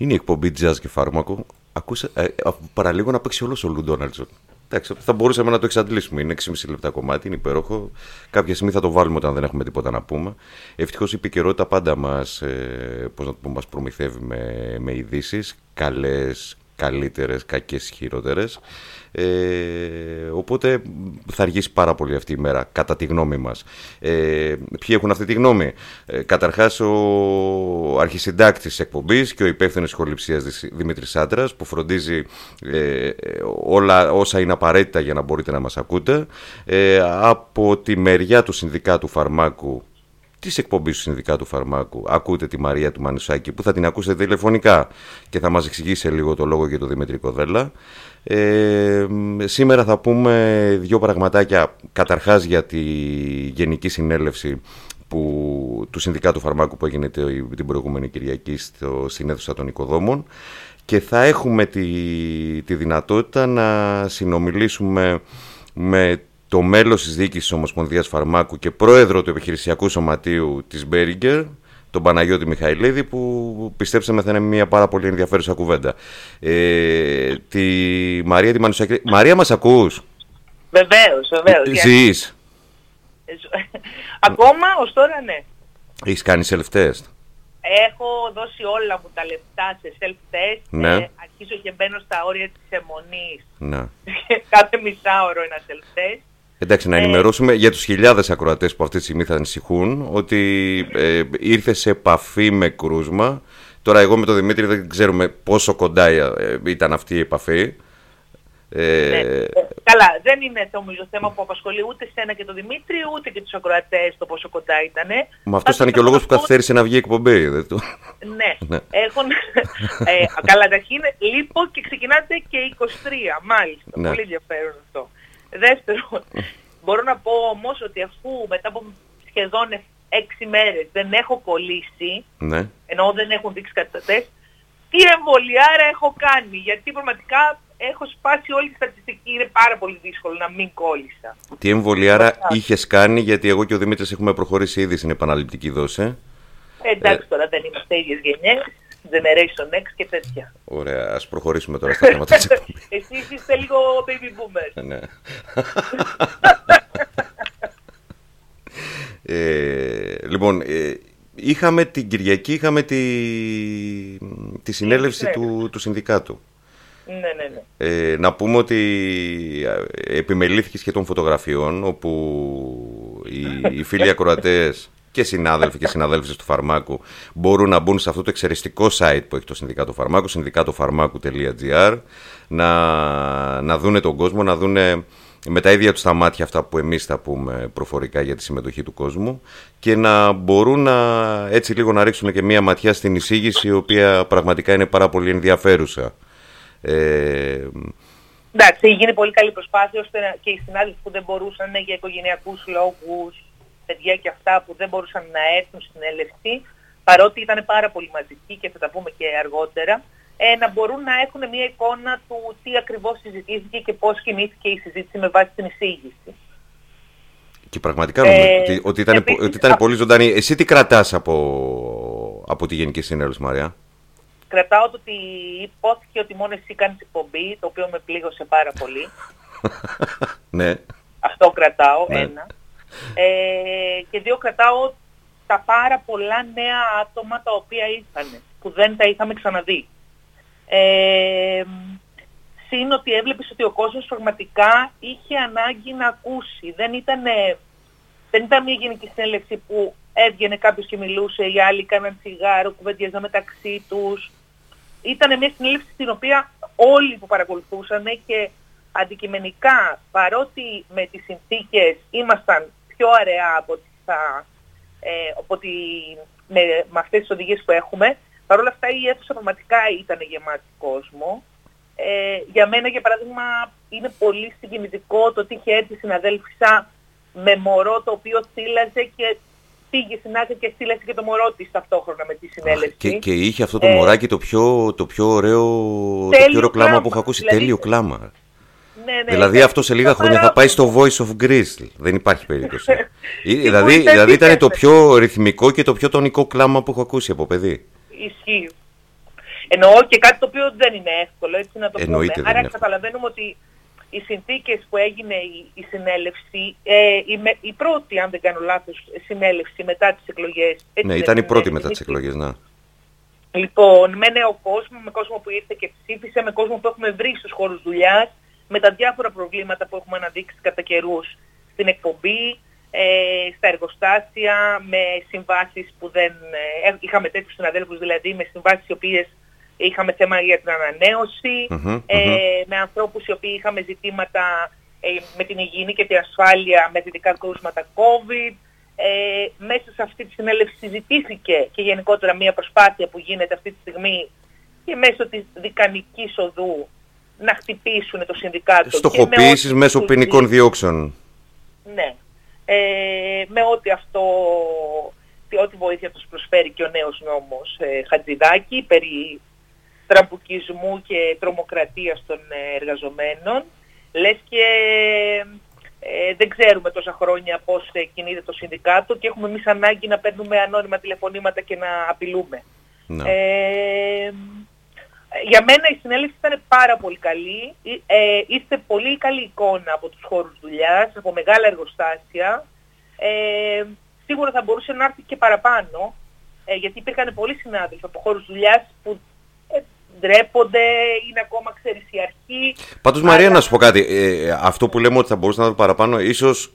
Είναι η εκπομπή Jazz και Φάρμακο. Παραλίγο να παίξει όλος ο Λου Ντόναλντσον. Εντάξει, θα μπορούσαμε να το εξαντλήσουμε. Είναι 6,5 λεπτά κομμάτι, είναι υπέροχο. Κάποια στιγμή θα το βάλουμε όταν δεν έχουμε τίποτα να πούμε. Ευτυχώς η επικαιρότητα πάντα μας προμηθεύει με ειδήσεις. Καλές, καλύτερες, κακές, χειρότερες. Οπότε θα αργήσει πάρα πολύ αυτή η μέρα, κατά τη γνώμη μας. Ποιοι έχουν αυτή τη γνώμη? Καταρχάς ο αρχισυντάκτης της εκπομπής και ο υπεύθυνος ηχοληψίας Δημήτρης Άντρας, που φροντίζει όλα όσα είναι απαραίτητα για να μπορείτε να μας ακούτε. Από τη μεριά του Συνδικάτου Φαρμάκου, της εκπομπής του Συνδικάτου Φαρμάκου, ακούτε τη Μαρία του Μανουσάκη, που θα την ακούσετε τηλεφωνικά και θα μας εξηγήσει λίγο το λόγο για το Δημήτρη Κοδέλα. Σήμερα θα πούμε δύο πραγματάκια. Καταρχάς για τη Γενική Συνέλευση του Συνδικάτου Φαρμάκου που έγινε την προηγούμενη Κυριακή στην αίθουσα των Οικοδόμων, και θα έχουμε τη δυνατότητα να συνομιλήσουμε με το μέλος της διοίκησης της Ομοσπονδίας Φαρμάκου και πρόεδρο του επιχειρησιακού σωματείου της Μπέριγκερ, τον Παναγιώτη Μιχαηλίδη, που πιστέψτε με θα είναι μια πάρα πολύ ενδιαφέρουσα κουβέντα. Τη Μαρία τη Μανουσάκη. Μαρία, μας ακούς? Βεβαίως. Ζεις? Ακόμα, ως τώρα ναι. Έχεις κάνει self-test? Έχω δώσει όλα μου τα λεπτά σε self-test. Ναι. Αρχίζω και μπαίνω στα όρια της αιμονής. Ναι. Κάθε μισάωρο ένα self-test. Εντάξει, να ενημερώσουμε για τους χιλιάδες ακροατές που αυτή τη στιγμή θα ανησυχούν ότι ήρθε σε επαφή με κρούσμα. Τώρα εγώ με τον Δημήτρη δεν ξέρουμε πόσο κοντά ήταν αυτή η επαφή. Ναι. Καλά, δεν είναι το θέμα που απασχολεί ούτε σένα και τον Δημήτρη, ούτε και τους ακροατές το πόσο κοντά ήτανε. Μα αυτός ήταν και ο λόγος που καθυστέρησε να βγει η εκπομπή. Ναι. Καλά, αρχήν λείπω και ξεκινάτε και 23, μάλιστα. Ναι. Πολύ ενδιαφέρον αυτό. Δεύτερον, μπορώ να πω όμως ότι αφού μετά από σχεδόν 6 μέρες δεν έχω κολλήσει, ναι, ενώ δεν έχουν δείξει κάτι τα τεστ, τι εμβολιάρα έχω κάνει, γιατί πραγματικά έχω σπάσει όλη τη στατιστική, είναι πάρα πολύ δύσκολο να μην κόλλησα. Τι εμβολιάρα είχες κάνει, γιατί εγώ και ο Δημήτρης έχουμε προχωρήσει ήδη στην επαναληπτική δόση. Εντάξει, τώρα δεν είμαστε ίδιες γενιές, Generation X και τέτοια. Ωραία, ας προχωρήσουμε τώρα στα θέματα της εκπομπής. Εσείς είστε λίγο baby boomers. Ναι. Λοιπόν, είχαμε την Κυριακή, τη συνέλευση του Συνδικάτου. Ναι. Να πούμε ότι επιμελήθηκε και των φωτογραφιών, όπου οι φίλοι ακροατές και συνάδελφοι και συναδέλφες του Φαρμάκου μπορούν να μπουν σε αυτό το εξαιριστικό site που έχει το Συνδικάτο Φαρμάκου, συνδικατοφαρμάκου.gr, να δούνε τον κόσμο, να δούνε με τα ίδια τους τα μάτια αυτά που εμείς θα πούμε προφορικά για τη συμμετοχή του κόσμου, και να μπορούν έτσι λίγο να ρίξουν και μία ματιά στην εισήγηση, η οποία πραγματικά είναι πάρα πολύ ενδιαφέρουσα. Εντάξει, γίνει πολύ καλή προσπάθεια, ώστε και οι συνάδελφοι που δεν μπορούσαν για οικογενειακούς λόγους, παιδιά και αυτά που δεν μπορούσαν να έρθουν στην έλευση, παρότι ήταν πάρα πολύ μαζικοί και θα τα πούμε και αργότερα, να μπορούν να έχουν μια εικόνα του τι ακριβώς συζητήθηκε και πώς κινήθηκε η συζήτηση με βάση την εισήγηση. Και πραγματικά νομίζω ότι ήταν πολύ ζωντανή. Εσύ τι κρατάς από τη Γενική Συνέλευση, Μαρία? Κρατάω το ότι υπόθηκε ότι μόνο εσύ κάνεις εκπομπή, το οποίο με πλήγωσε πάρα πολύ. Ναι. Αυτό κρατάω, ναι. Ένα. Και δύο, κρατάω τα πάρα πολλά νέα άτομα τα οποία ήρθαν, που δεν τα είχαμε ξαναδεί. Συν ότι έβλεπες ότι ο κόσμος πραγματικά είχε ανάγκη να ακούσει. Δεν ήταν μια γενική συνέλευση που έβγαινε κάποιος και μιλούσε, οι άλλοι κάναν τσιγάρο, κουβεντιάζαν μεταξύ τους. Ήταν μια συνέλευση στην οποία όλοι που παρακολουθούσαν και αντικειμενικά, παρότι με τις συνθήκες ήμασταν πιο αραιά με αυτές τις οδηγίες που έχουμε, παρόλα αυτά η αίθουσα πραγματικά ήταν γεμάτη κόσμο. Για μένα, για παράδειγμα, είναι πολύ συγκινητικό το ότι είχε έρθει συναδέλφισσα με μωρό το οποίο θύλαζε και πήγε στην άκρη και στείλασε και το μωρό της ταυτόχρονα με τη συνέλευση. Και είχε αυτό το μωράκι το πιο ωραίο κλάμα που έχω ακούσει. Δηλαδή, τέλειο κλάμα. Ναι, δηλαδή αυτό σε λίγα χρόνια θα πάει στο Voice of Greece. Δεν υπάρχει περίπτωση. δηλαδή ήταν το πιο ρυθμικό και το πιο τονικό κλάμα που έχω ακούσει από παιδί. Ισχύει. Εννοώ και κάτι το οποίο δεν είναι εύκολο, έτσι να το πούμε. Άρα είναι καταλαβαίνουμε ότι οι συνθήκες που έγινε η συνέλευση, η πρώτη, αν δεν κάνω λάθος, συνέλευση μετά τις εκλογές. Ναι, ήταν η πρώτη μετά τις εκλογές, ναι. Λοιπόν, με νέο κόσμο, με κόσμο που ήρθε και ψήφισε, με κόσμο που έχουμε βρει στους χώρους δουλειάς, με τα διάφορα προβλήματα που έχουμε αναδείξει κατά καιρούς στην εκπομπή, στα εργοστάσια, με συμβάσεις που δεν... είχαμε τέτοιους συναδέλφους, δηλαδή με συμβάσεις οι οποίες είχαμε θέμα για την ανανέωση, με ανθρώπους οι οποίοι είχαμε ζητήματα με την υγιεινή και την ασφάλεια με δυτικά κρούσματα COVID. Μέσα σε αυτή τη συνέλευση συζητήθηκε και γενικότερα μια προσπάθεια που γίνεται αυτή τη στιγμή και μέσω της δικανικής οδού να χτυπήσουν το συνδικάτο. Στοχοποίησεις μέσω ποινικών διώξεων. Ναι. Με ό,τι βοήθεια τους προσφέρει και ο νέος νόμος Χατζηδάκη περί τραμπουκισμού και τρομοκρατίας των εργαζομένων. Λες και δεν ξέρουμε τόσα χρόνια πώς κινείται το συνδικάτο και έχουμε εμείς ανάγκη να παίρνουμε ανώνυμα τηλεφωνήματα και να απειλούμε. No. Για μένα η συνέλευση ήταν πάρα πολύ καλή. Ήρθε πολύ καλή εικόνα από τους χώρους δουλειάς, από μεγάλα εργοστάσια. Σίγουρα θα μπορούσε να έρθει και παραπάνω, γιατί υπήρχαν πολλοί συνάδελφοι από χώρους δουλειάς που ντρέπονται, είναι ακόμα, ξέρεις, η αρχή. Πάντως, Μαρία, να σου πω κάτι. Αυτό που λέμε ότι θα μπορούσε να έρθει παραπάνω, ίσως...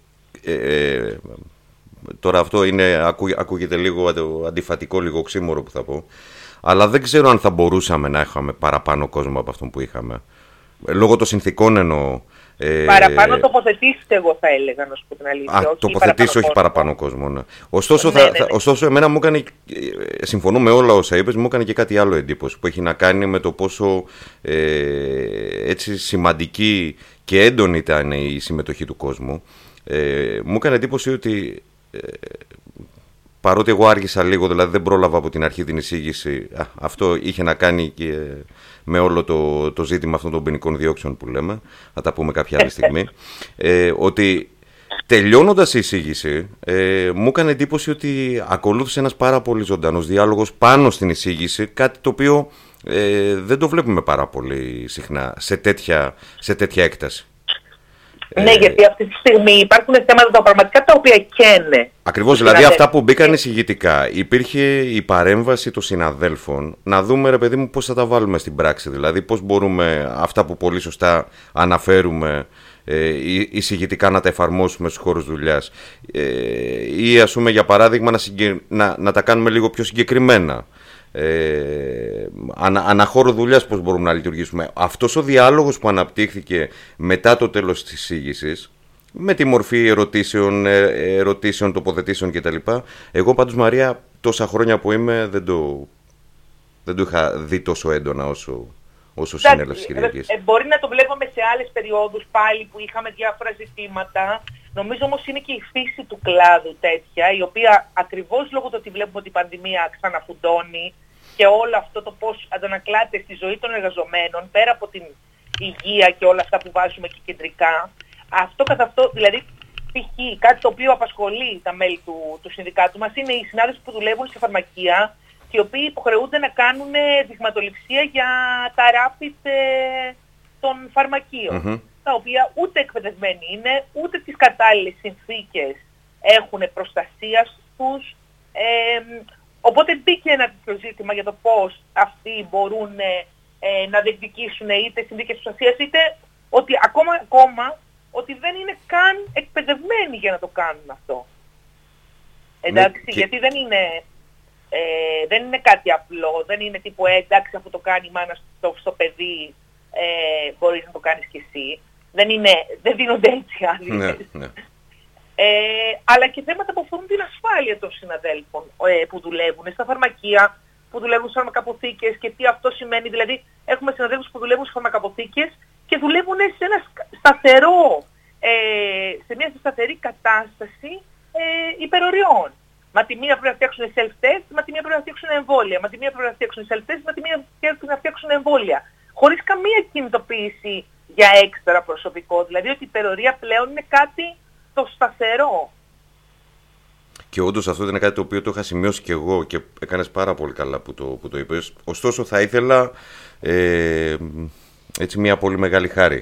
τώρα αυτό ακούγεται λίγο αντιφατικό, λίγο οξύμορο που θα πω. Αλλά δεν ξέρω αν θα μπορούσαμε να έχουμε παραπάνω κόσμο από αυτόν που είχαμε. Λόγω των συνθήκων εννοώ. Παραπάνω τοποθετήσεις, εγώ θα έλεγα, να σου πω την αλήθεια. Τοποθετήσεις, όχι παραπάνω κόσμο. Ναι. Ωστόσο, εμένα μου έκανε, συμφωνώ με όλα όσα είπες, μου έκανε και κάτι άλλο εντύπωση που έχει να κάνει με το πόσο έτσι σημαντική και έντονη ήταν η συμμετοχή του κόσμου. Μου έκανε εντύπωση ότι παρότι εγώ άργησα λίγο, δηλαδή δεν πρόλαβα από την αρχή την εισήγηση, αυτό είχε να κάνει και με όλο το ζήτημα αυτών των ποινικών διώξεων που λέμε, θα τα πούμε κάποια άλλη στιγμή, ότι τελειώνοντας η εισήγηση, μου έκανε εντύπωση ότι ακολούθησε ένας πάρα πολύ ζωντανός διάλογος πάνω στην εισήγηση, κάτι το οποίο δεν το βλέπουμε πάρα πολύ συχνά σε τέτοια έκταση. Ναι, γιατί αυτή τη στιγμή υπάρχουν θέματα τα πραγματικά τα οποία καίνε. Ακριβώς, δηλαδή αυτά που μπήκαν εισηγητικά. Υπήρχε η παρέμβαση των συναδέλφων να δούμε, ρε παιδί μου, πώς θα τα βάλουμε στην πράξη. Δηλαδή, πώς μπορούμε αυτά που πολύ σωστά αναφέρουμε εισηγητικά να τα εφαρμόσουμε στους χώρους δουλειάς. Ή, ας πούμε, για παράδειγμα, να τα κάνουμε λίγο πιο συγκεκριμένα. Αναχώρο δουλειάς πώς μπορούμε να λειτουργήσουμε. Αυτός ο διάλογος που αναπτύχθηκε μετά το τέλος της εισήγησης, με τη μορφή ερωτήσεων, τοποθετήσεων κτλ. Εγώ πάντως, Μαρία, τόσα χρόνια που είμαι δεν το είχα δει τόσο έντονα όσο συνέλευση Κυριακής. Μπορεί να το βλέπουμε σε άλλες περιόδους πάλι που είχαμε διάφορα ζητήματα. Νομίζω όμως είναι και η φύση του κλάδου τέτοια, η οποία ακριβώς λόγω του ότι βλέπουμε ότι η πανδημία ξαναφουντώνει και όλο αυτό το πώς αντανακλάται στη ζωή των εργαζομένων, πέρα από την υγεία και όλα αυτά που βάζουμε και κεντρικά, αυτό καθ' αυτό, δηλαδή π.χ. κάτι το οποίο απασχολεί τα μέλη του συνδικάτου μας είναι οι συνάδελφοι που δουλεύουν σε φαρμακεία και οι οποίοι υποχρεούνται να κάνουν δειγματοληψία για τα rapid των φαρμακείων, τα οποία ούτε εκπαιδευμένοι είναι, ούτε τις κατάλληλες συνθήκες έχουν προστασίας τους. Οπότε μπήκε ένα τέτοιο ζήτημα για το πώς αυτοί μπορούν να διεκδικήσουν είτε συνθήκες προστασίας, είτε ότι ακόμα ότι δεν είναι καν εκπαιδευμένοι για να το κάνουν αυτό. Εντάξει, γιατί δεν είναι κάτι απλό, δεν είναι τύπου εντάξει, αφού το κάνει η μάνα στο παιδί, μπορείς να το κάνεις κι εσύ. Δεν δίνονται έτσι άδειες. Ναι. Αλλά και θέματα που αφορούν την ασφάλεια των συναδέλφων που δουλεύουν στα φαρμακεία, που δουλεύουν στις φαρμακαποθήκες και τι αυτό σημαίνει. Δηλαδή έχουμε συναδέλφους που δουλεύουν στις φαρμακαποθήκες και δουλεύουν σε μια σταθερή κατάσταση υπεροριών. Μα τη μία πρέπει να φτιάξουν self-test, μα τη μία πρέπει να φτιάξουν εμβόλια. Μα τη μία πρέπει να φτιάξουν self-test, μα τη μία πρέπει να φτιάξουν εμβόλια. Χωρίς καμία κινητοποίηση για έξτρα προσωπικό. Δηλαδή ότι η υπερορία πλέον είναι κάτι το σταθερό. Και όντως αυτό είναι κάτι το οποίο το είχα σημειώσει και εγώ και έκανες πάρα πολύ καλά που το είπες. Ωστόσο θα ήθελα έτσι μια πολύ μεγάλη χάρη.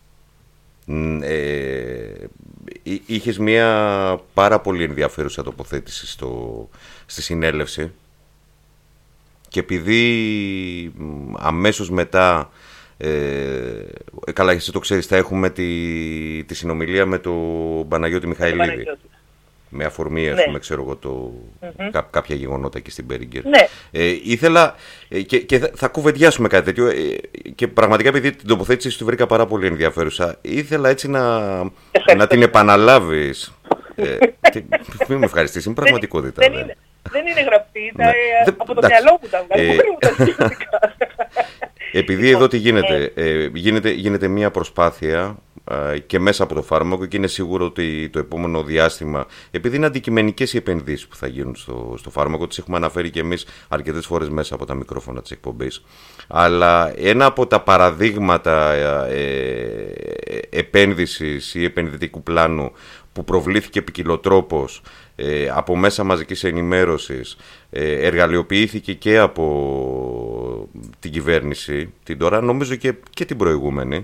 Είχες μια πάρα πολύ ενδιαφέρουσα τοποθέτηση στη συνέλευση και επειδή αμέσως μετά καλά εσύ το ξέρεις, θα έχουμε τη συνομιλία με τον Παναγιώτη Μιχαηλίδη. Με αφορμή, ας πούμε, ξέρω εγώ, κάποια γεγονότα εκεί στην Μπέριγκερ. Ναι. Ήθελα και θα κουβεντιάσουμε κάτι τέτοιο και πραγματικά επειδή την τοποθέτηση του βρήκα πάρα πολύ ενδιαφέρουσα, ήθελα έτσι να την επαναλάβεις. Μην με ευχαριστήσεις, είναι πραγματικότητα. Δεν είναι γραπτή, από το μυαλό μου τα βγάλω. Επειδή εδώ τι γίνεται, γίνεται μια προσπάθεια και μέσα από το φάρμακο και είναι σίγουρο ότι το επόμενο διάστημα, επειδή είναι αντικειμενικές οι επενδύσεις που θα γίνουν στο φάρμακο, τις έχουμε αναφέρει και εμείς αρκετές φορές μέσα από τα μικρόφωνα της εκπομπής, αλλά ένα από τα παραδείγματα επένδυσης ή επενδυτικού πλάνου που προβλήθηκε ποικιλοτρόπως από μέσα μαζικής ενημέρωσης, εργαλειοποιήθηκε και από την κυβέρνηση την τώρα, νομίζω και την προηγούμενη,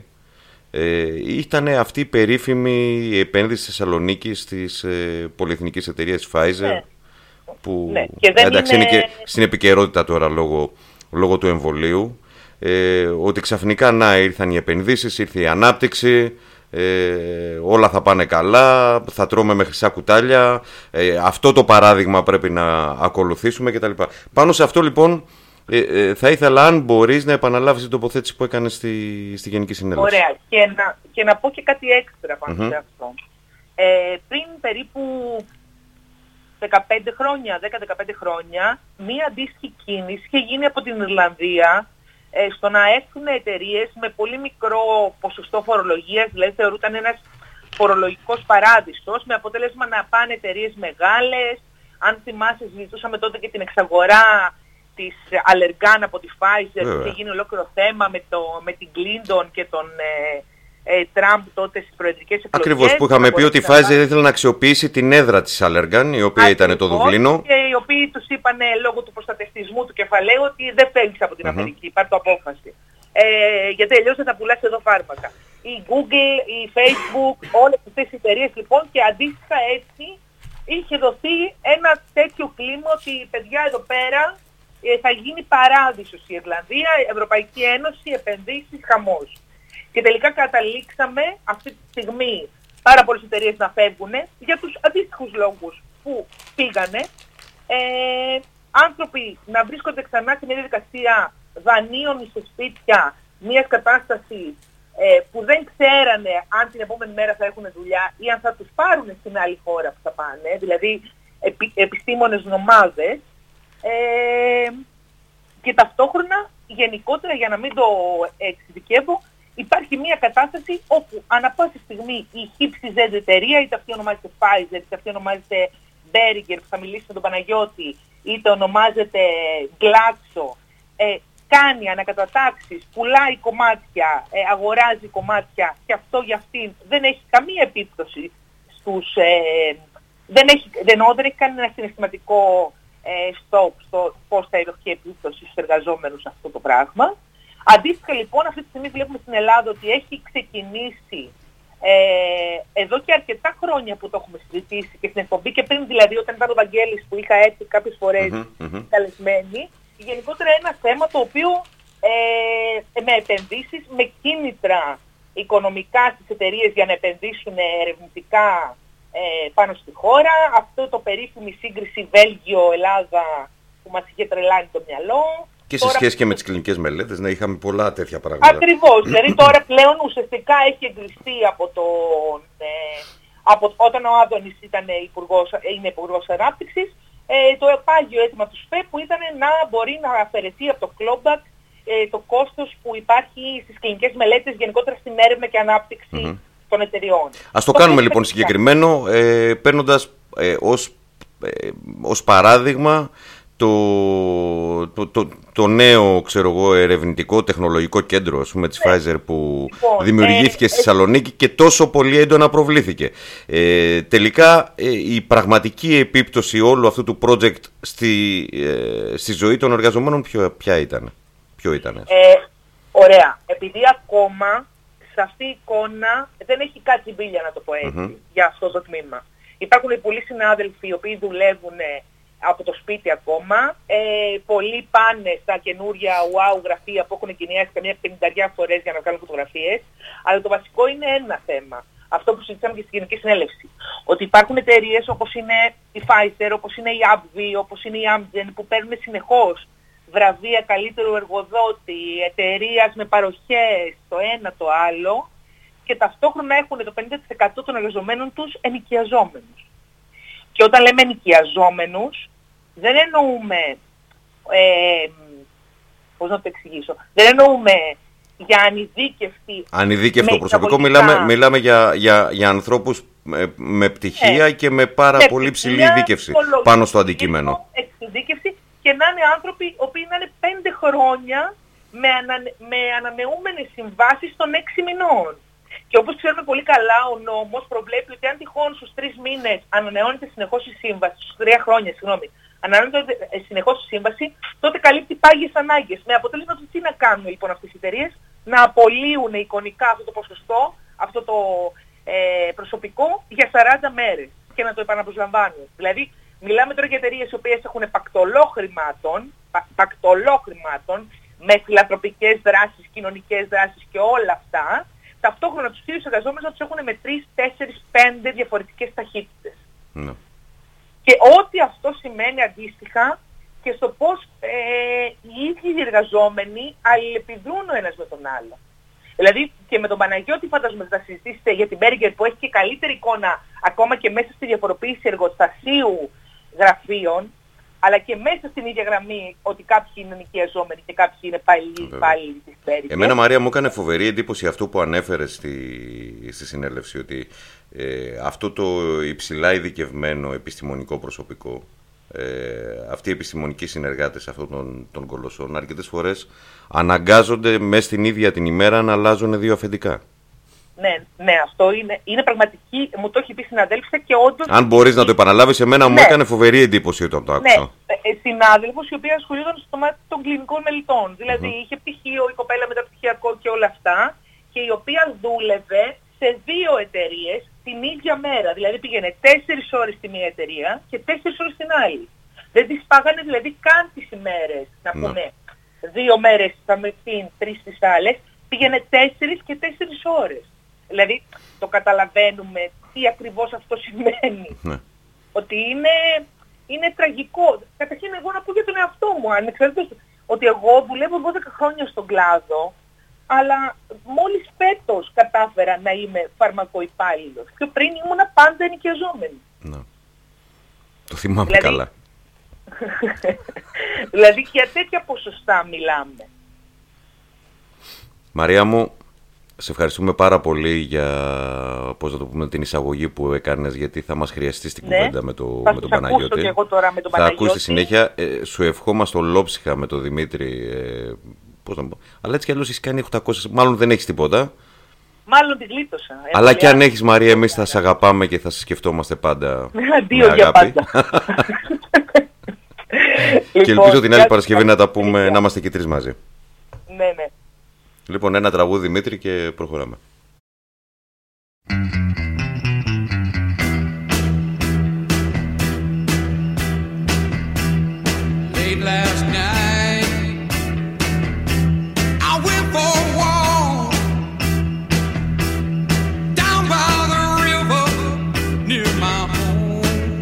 ήταν αυτή η περίφημη επένδυση στη Θεσσαλονίκη της πολυεθνικής εταιρείας Pfizer, που εντάξει είναι και στην επικαιρότητα τώρα λόγω του εμβολίου, ότι ξαφνικά ήρθαν οι επενδύσεις, ήρθε η ανάπτυξη, όλα θα πάνε καλά, θα τρώμε με χρυσά κουτάλια, αυτό το παράδειγμα πρέπει να ακολουθήσουμε κτλ. Πάνω σε αυτό λοιπόν θα ήθελα αν μπορείς να επαναλάβεις την τοποθέτηση που έκανες στη Γενική Συνέλευση. Ωραία, και να πω και κάτι έξτρα πάνω σε αυτό. Πριν περίπου 10-15 χρόνια, μία αντίστοιχη κίνηση είχε γίνει από την Ιρλανδία στο να έρθουν εταιρείες με πολύ μικρό ποσοστό φορολογίας, δηλαδή θεωρούταν ένας φορολογικός παράδεισος, με αποτέλεσμα να πάνε εταιρείες μεγάλες. Αν θυμάσαι, συζητούσαμε τότε και την εξαγορά της Allergan από τη Pfizer, που είχε γίνει ολόκληρο θέμα με την Clinton και τον Τραμπ τότε στις προεδρικές εκλογές. Ακριβώς, που είχαμε πει ότι η Pfizer ήθελε να αξιοποιήσει την έδρα της Allergan, η οποία ήταν το Δουβλίνο. Και οι οποίοι τους είπαν λόγω του προστατευτισμού του κεφαλαίου ότι δεν φεύγεις από την Αμερική, πάρ' το απόφαση. Γιατί αλλιώς δεν θα πουλάς εδώ φάρμακα. Η Google, η Facebook, όλες αυτές οι εταιρείες λοιπόν, και αντίστοιχα έτσι είχε δοθεί ένα τέτοιο κλίμα ότι παιδιά εδώ πέρα θα γίνει παράδεισος η Ιρλανδία, η Ευρωπαϊκή Ένωση, επενδύσεις, χαμός. Και τελικά καταλήξαμε αυτή τη στιγμή πάρα πολλές εταιρείες να φεύγουν για τους αντίστοιχους λόγους που πήγανε. Άνθρωποι να βρίσκονται ξανά σε μια διαδικασία δανείων σε σπίτια, μιας κατάστασης που δεν ξέρανε αν την επόμενη μέρα θα έχουν δουλειά ή αν θα τους πάρουν στην άλλη χώρα που θα πάνε, δηλαδή επιστήμονες νομάδες. Και ταυτόχρονα, γενικότερα, για να μην το εξειδικεύω, υπάρχει μια κατάσταση όπου ανά πάση στιγμή η HypCZ εταιρεία, είτε αυτή ονομάζεται Pfizer, είτε αυτή ονομάζεται Boehringer, που θα μιλήσει με τον Παναγιώτη, είτε ονομάζεται Glaxo, κάνει ανακατατάξεις, πουλάει κομμάτια, αγοράζει κομμάτια, και αυτό για αυτήν δεν έχει καμία επίπτωση στους... δεν έχει κανένα συναισθηματικό στο πώς θα έχει επίπτωση στους εργαζόμενους αυτό το πράγμα. Αντίστοιχα λοιπόν αυτή τη στιγμή βλέπουμε στην Ελλάδα ότι έχει ξεκινήσει εδώ και αρκετά χρόνια που το έχουμε συζητήσει και στην εκπομπή και πριν, δηλαδή όταν ήταν ο Βαγγέλης που είχα έρθει κάποιες φορές καλεσμένοι, γενικότερα ένα θέμα το οποίο με επενδύσεις, με κίνητρα οικονομικά στις εταιρείες για να επενδύσουν ερευνητικά πάνω στη χώρα, αυτό το περίφημη σύγκριση Βέλγιο-Ελλάδα που μας είχε τρελάνει το μυαλό. Και σε σχέση και με τις κλινικές μελέτες, να είχαμε πολλά τέτοια πράγματα. Ακριβώς, δηλαδή τώρα πλέον ουσιαστικά έχει εγκριστεί από όταν ο Άδωνης είναι υπουργός ανάπτυξης, το επάγγειο αίτημα του ΣΠΕ που ήταν να μπορεί να αφαιρεθεί από το clawback το κόστος που υπάρχει στις κλινικές μελέτες, γενικότερα στην έρευνα και ανάπτυξη των εταιριών. Ας το κάνουμε λοιπόν συγκεκριμένο, παίρνοντας ως παράδειγμα το νέο, ξέρω εγώ, ερευνητικό τεχνολογικό κέντρο, ας πούμε, της Pfizer που δημιουργήθηκε στη Θεσσαλονίκη και τόσο πολύ έντονα προβλήθηκε. Τελικά η πραγματική επίπτωση όλου αυτού του project στη ζωή των εργαζομένων ποιο ήταν? Ωραία. Επειδή ακόμα σε αυτή η εικόνα δεν έχει κάτσει μπίλια, να το πω έτσι, για αυτό το τμήμα. Υπάρχουν πολλοί συνάδελφοι οι οποίοι δουλεύουν από το σπίτι ακόμα. Πολλοί πάνε στα καινούρια wow γραφεία που έχουν εγκαινιάσει καμιά 50 φορές για να βγάλουν φωτογραφίες. Αλλά το βασικό είναι ένα θέμα. Αυτό που συζητήσαμε και στην Γενική Συνέλευση. Ότι υπάρχουν εταιρείες όπως είναι η Pfizer, όπως είναι η AbbVie, όπως είναι η Amgen, που παίρνουν συνεχώς βραβεία καλύτερου εργοδότη, εταιρείας με παροχές, το ένα το άλλο, και ταυτόχρονα έχουν το 50% των εργαζομένων τους ενοικιαζόμενους. Και όταν λέμε ενοικιαζόμενους, δεν εννοούμε, πώς να το εξηγήσω, δεν εννοούμε για ανειδίκευτο προσωπικό, μιλάμε για ανθρώπους με πτυχία και με πάρα πολύ ψηλή δίκευση πάνω στο αντικείμενο. Εξειδίκευση, και να είναι άνθρωποι οι οποίοι να είναι 5 χρόνια με ανανεούμενες συμβάσεις των 6 μηνών. Και όπως ξέρουμε πολύ καλά, ο νόμος προβλέπει ότι αν τυχόν στους 3 μήνες ανανεώνεται συνεχώς η σύμβαση, στους 3 χρόνια, ανανεώνεται συνεχώς η σύμβαση, τότε καλύπτει πάγιες ανάγκες. Με αποτέλεσμα το τι να κάνουν λοιπόν αυτές οι εταιρείες? Να απολύουν εικονικά αυτό το ποσοστό, αυτό το προσωπικό για 40 μέρες και να το επαναπροσλαμβάνουν. Δηλαδή, μιλάμε τώρα για εταιρείες οι οποίες έχουν πακτολό χρημάτων, με φιλανθρωπικές δράσεις, κοινωνικές δράσεις και όλα αυτά. Ταυτόχρονα τους ίδιους εργαζόμενους να τους έχουν με 3, 4, 5 διαφορετικές ταχύτητες. Ναι. Και ό,τι αυτό σημαίνει αντίστοιχα και στο πώς οι ίδιοι οι εργαζόμενοι αλληλεπιδρούν ο ένας με τον άλλο. Δηλαδή και με τον Παναγιώτη φαντάζομαι θα συζητήσετε για την Berger που έχει και καλύτερη εικόνα ακόμα και μέσα στη διαφοροποίηση εργοστασίου γραφείων, αλλά και μέσα στην ίδια γραμμή ότι κάποιοι είναι ενοικιαζόμενοι και κάποιοι είναι πάλι της Berger. Εμένα, Μαρία, μου έκανε φοβερή εντύπωση αυτό που ανέφερε στη συνέλευση, ότι αυτό το υψηλά ειδικευμένο επιστημονικό προσωπικό, αυτοί οι επιστημονικοί συνεργάτες αυτών των κολοσσών, αρκετές φορές αναγκάζονται μέσα στην ίδια την ημέρα να αλλάζουν 2 αφεντικά. Ναι, αυτό είναι πραγματική, μου το έχει πει συναδέλφισσα και όντως... Αν μπορείς να το επαναλάβεις, εμένα μου έκανε φοβερή εντύπωση όταν το άκουσα. Ναι, συνάδελφος η οποία ασχολούνταν στο μάτι των κλινικών μελετών. Δηλαδή είχε πτυχίο η κοπέλα μεταπτυχιακό και όλα αυτά, και η οποία δούλευε σε 2 εταιρείες την ίδια μέρα. Δηλαδή πήγαινε 4 ώρες στη μία εταιρεία και 4 ώρες στην άλλη. Δεν τις πάγανε δηλαδή καν τις ημέρες, να πούμε 2 μέρες θα με πει 3 στις άλλες, πήγαινε 4 και 4 ώρες. Δηλαδή το καταλαβαίνουμε τι ακριβώς αυτό σημαίνει. Ναι. Ότι είναι τραγικό. Καταρχήν εγώ να πω για τον εαυτό μου, ανεξαρτήτως ότι εγώ δουλεύω 12 χρόνια στον κλάδο, αλλά μόλις φέτος κατάφερα να είμαι φαρμακοϊπάλληλος. Πιο πριν ήμουνα πάντα ενοικιαζόμενη. Ναι. Το θυμάμαι καλά. Δηλαδή για τέτοια ποσοστά μιλάμε. Μαρία μου, σε ευχαριστούμε πάρα πολύ για την εισαγωγή που έκανες, γιατί θα μας χρειαστεί στην κουβέντα με τον Παναγιώτη. Και εγώ τώρα με τον θα ακούσει στη συνέχεια. Σου ευχόμαστε ολόψυχα με τον Δημήτρη. Αλλά έτσι κι αλλιώς έχεις κάνει 800, μάλλον δεν έχεις τίποτα. Μάλλον τη γλίτωσα. Αλλά κι αν έχεις, Μαρία, εμείς θα σε αγαπάμε και θα σε σκεφτόμαστε πάντα. Αντίο για πάντα. Και ελπίζω την άλλη Παρασκευή να τα πούμε, να είμαστε και 3 μαζί. Ναι. Λοιπόν, ένα τραγούδι, Δημήτρη, και προχωράμε. Late last night, I went for a walk down by the river near my home.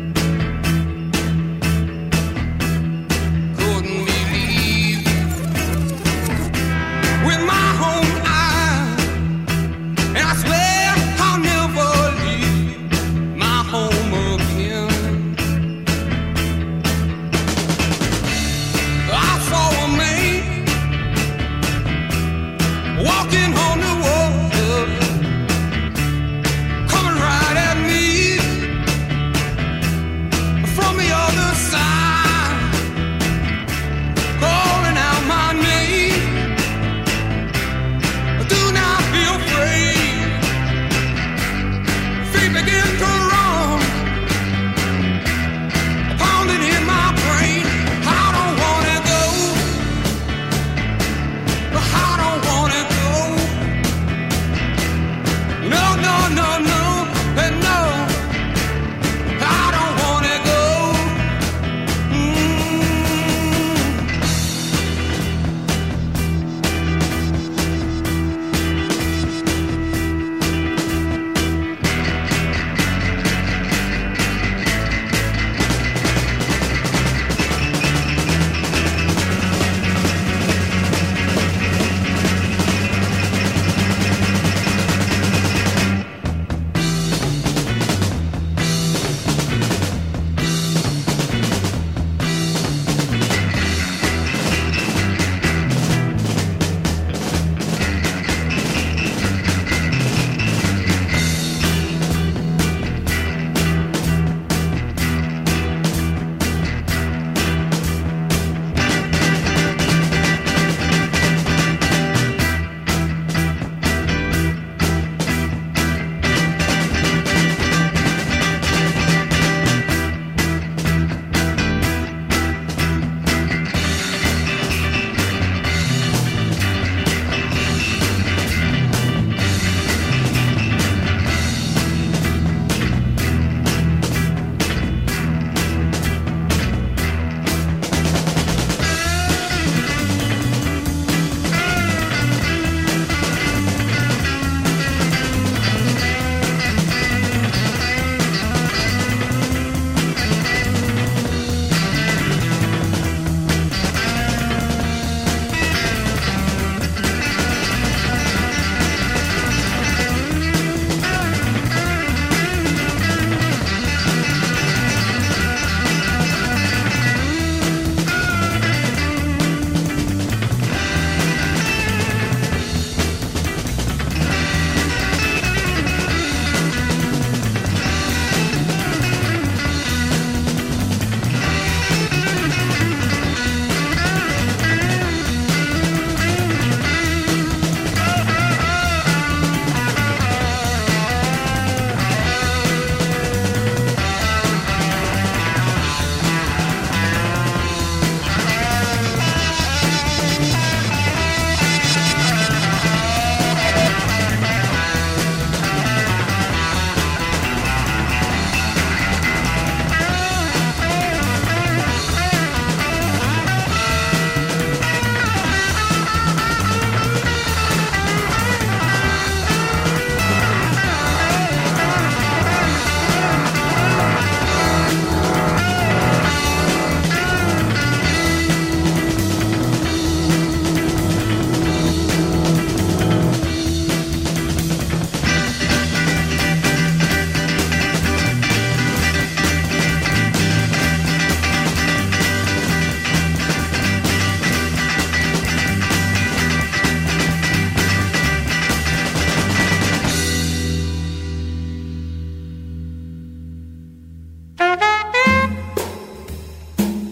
Couldn't believe with my own eyes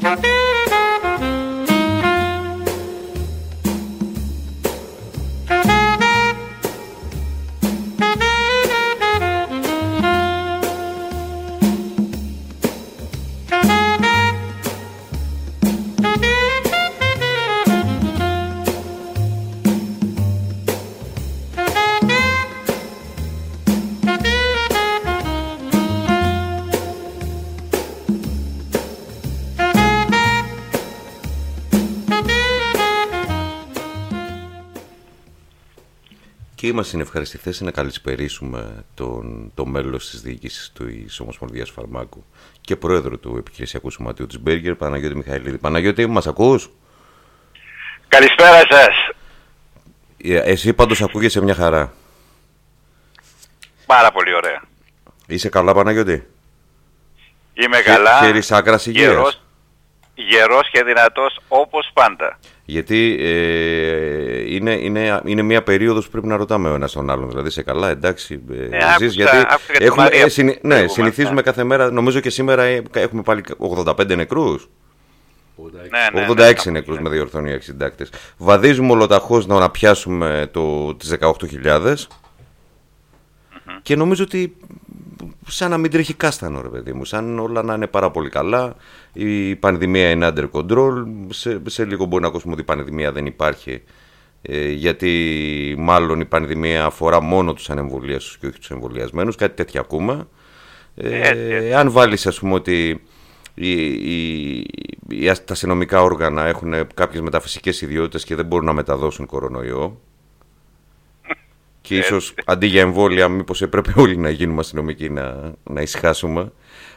Και είμαστε στην ευχαριστή θέση να καλησπερίσουμε το μέλος της διοίκησης της Ομοσπονδίας Φαρμάκου και πρόεδρο του Επιχειρησιακού Σωματείου της Μπέργκερ, Παναγιώτη Μιχαηλίδη. Παναγιώτη, μας ακούς? Καλησπέρα σας. Εσύ πάντως ακούγεσαι μια χαρά. Πάρα πολύ ωραία. Είσαι καλά, Παναγιώτη? Είμαι καλά. Χέρις άκρας υγείας. Γερός και δυνατός όπως πάντα. Γιατί είναι μια περίοδος που πρέπει να ρωτάμε ο ένας τον άλλον. Δηλαδή, είσαι καλά, εντάξει, ζεις, γιατί συνηθίζουμε κάθε μέρα. Νομίζω και σήμερα έχουμε πάλι 85 νεκρούς. 86 νεκρούς με διορθώνει οι εξυντάκτες. Βαδίζουμε ολοταχώς να πιάσουμε τις 18.000 και νομίζω ότι σαν να μην τρέχει κάστανο, ρε παιδί μου, σαν όλα να είναι πάρα πολύ καλά. Η πανδημία είναι under control. Σε λίγο μπορεί να ακούσουμε ότι η πανδημία δεν υπάρχει, γιατί μάλλον η πανδημία αφορά μόνο τους ανεμβολίαστους και όχι τους εμβολιασμένους. Κάτι τέτοιο ακούμε. Αν βάλεις, ας πούμε, ότι τα αστυνομικά όργανα έχουν κάποιες μεταφυσικές ιδιότητες και δεν μπορούν να μεταδώσουν κορονοϊό, και ίσως αντί για εμβόλια μήπως έπρεπε όλοι να γίνουμε αστυνομικοί, να ησυχάσουμε.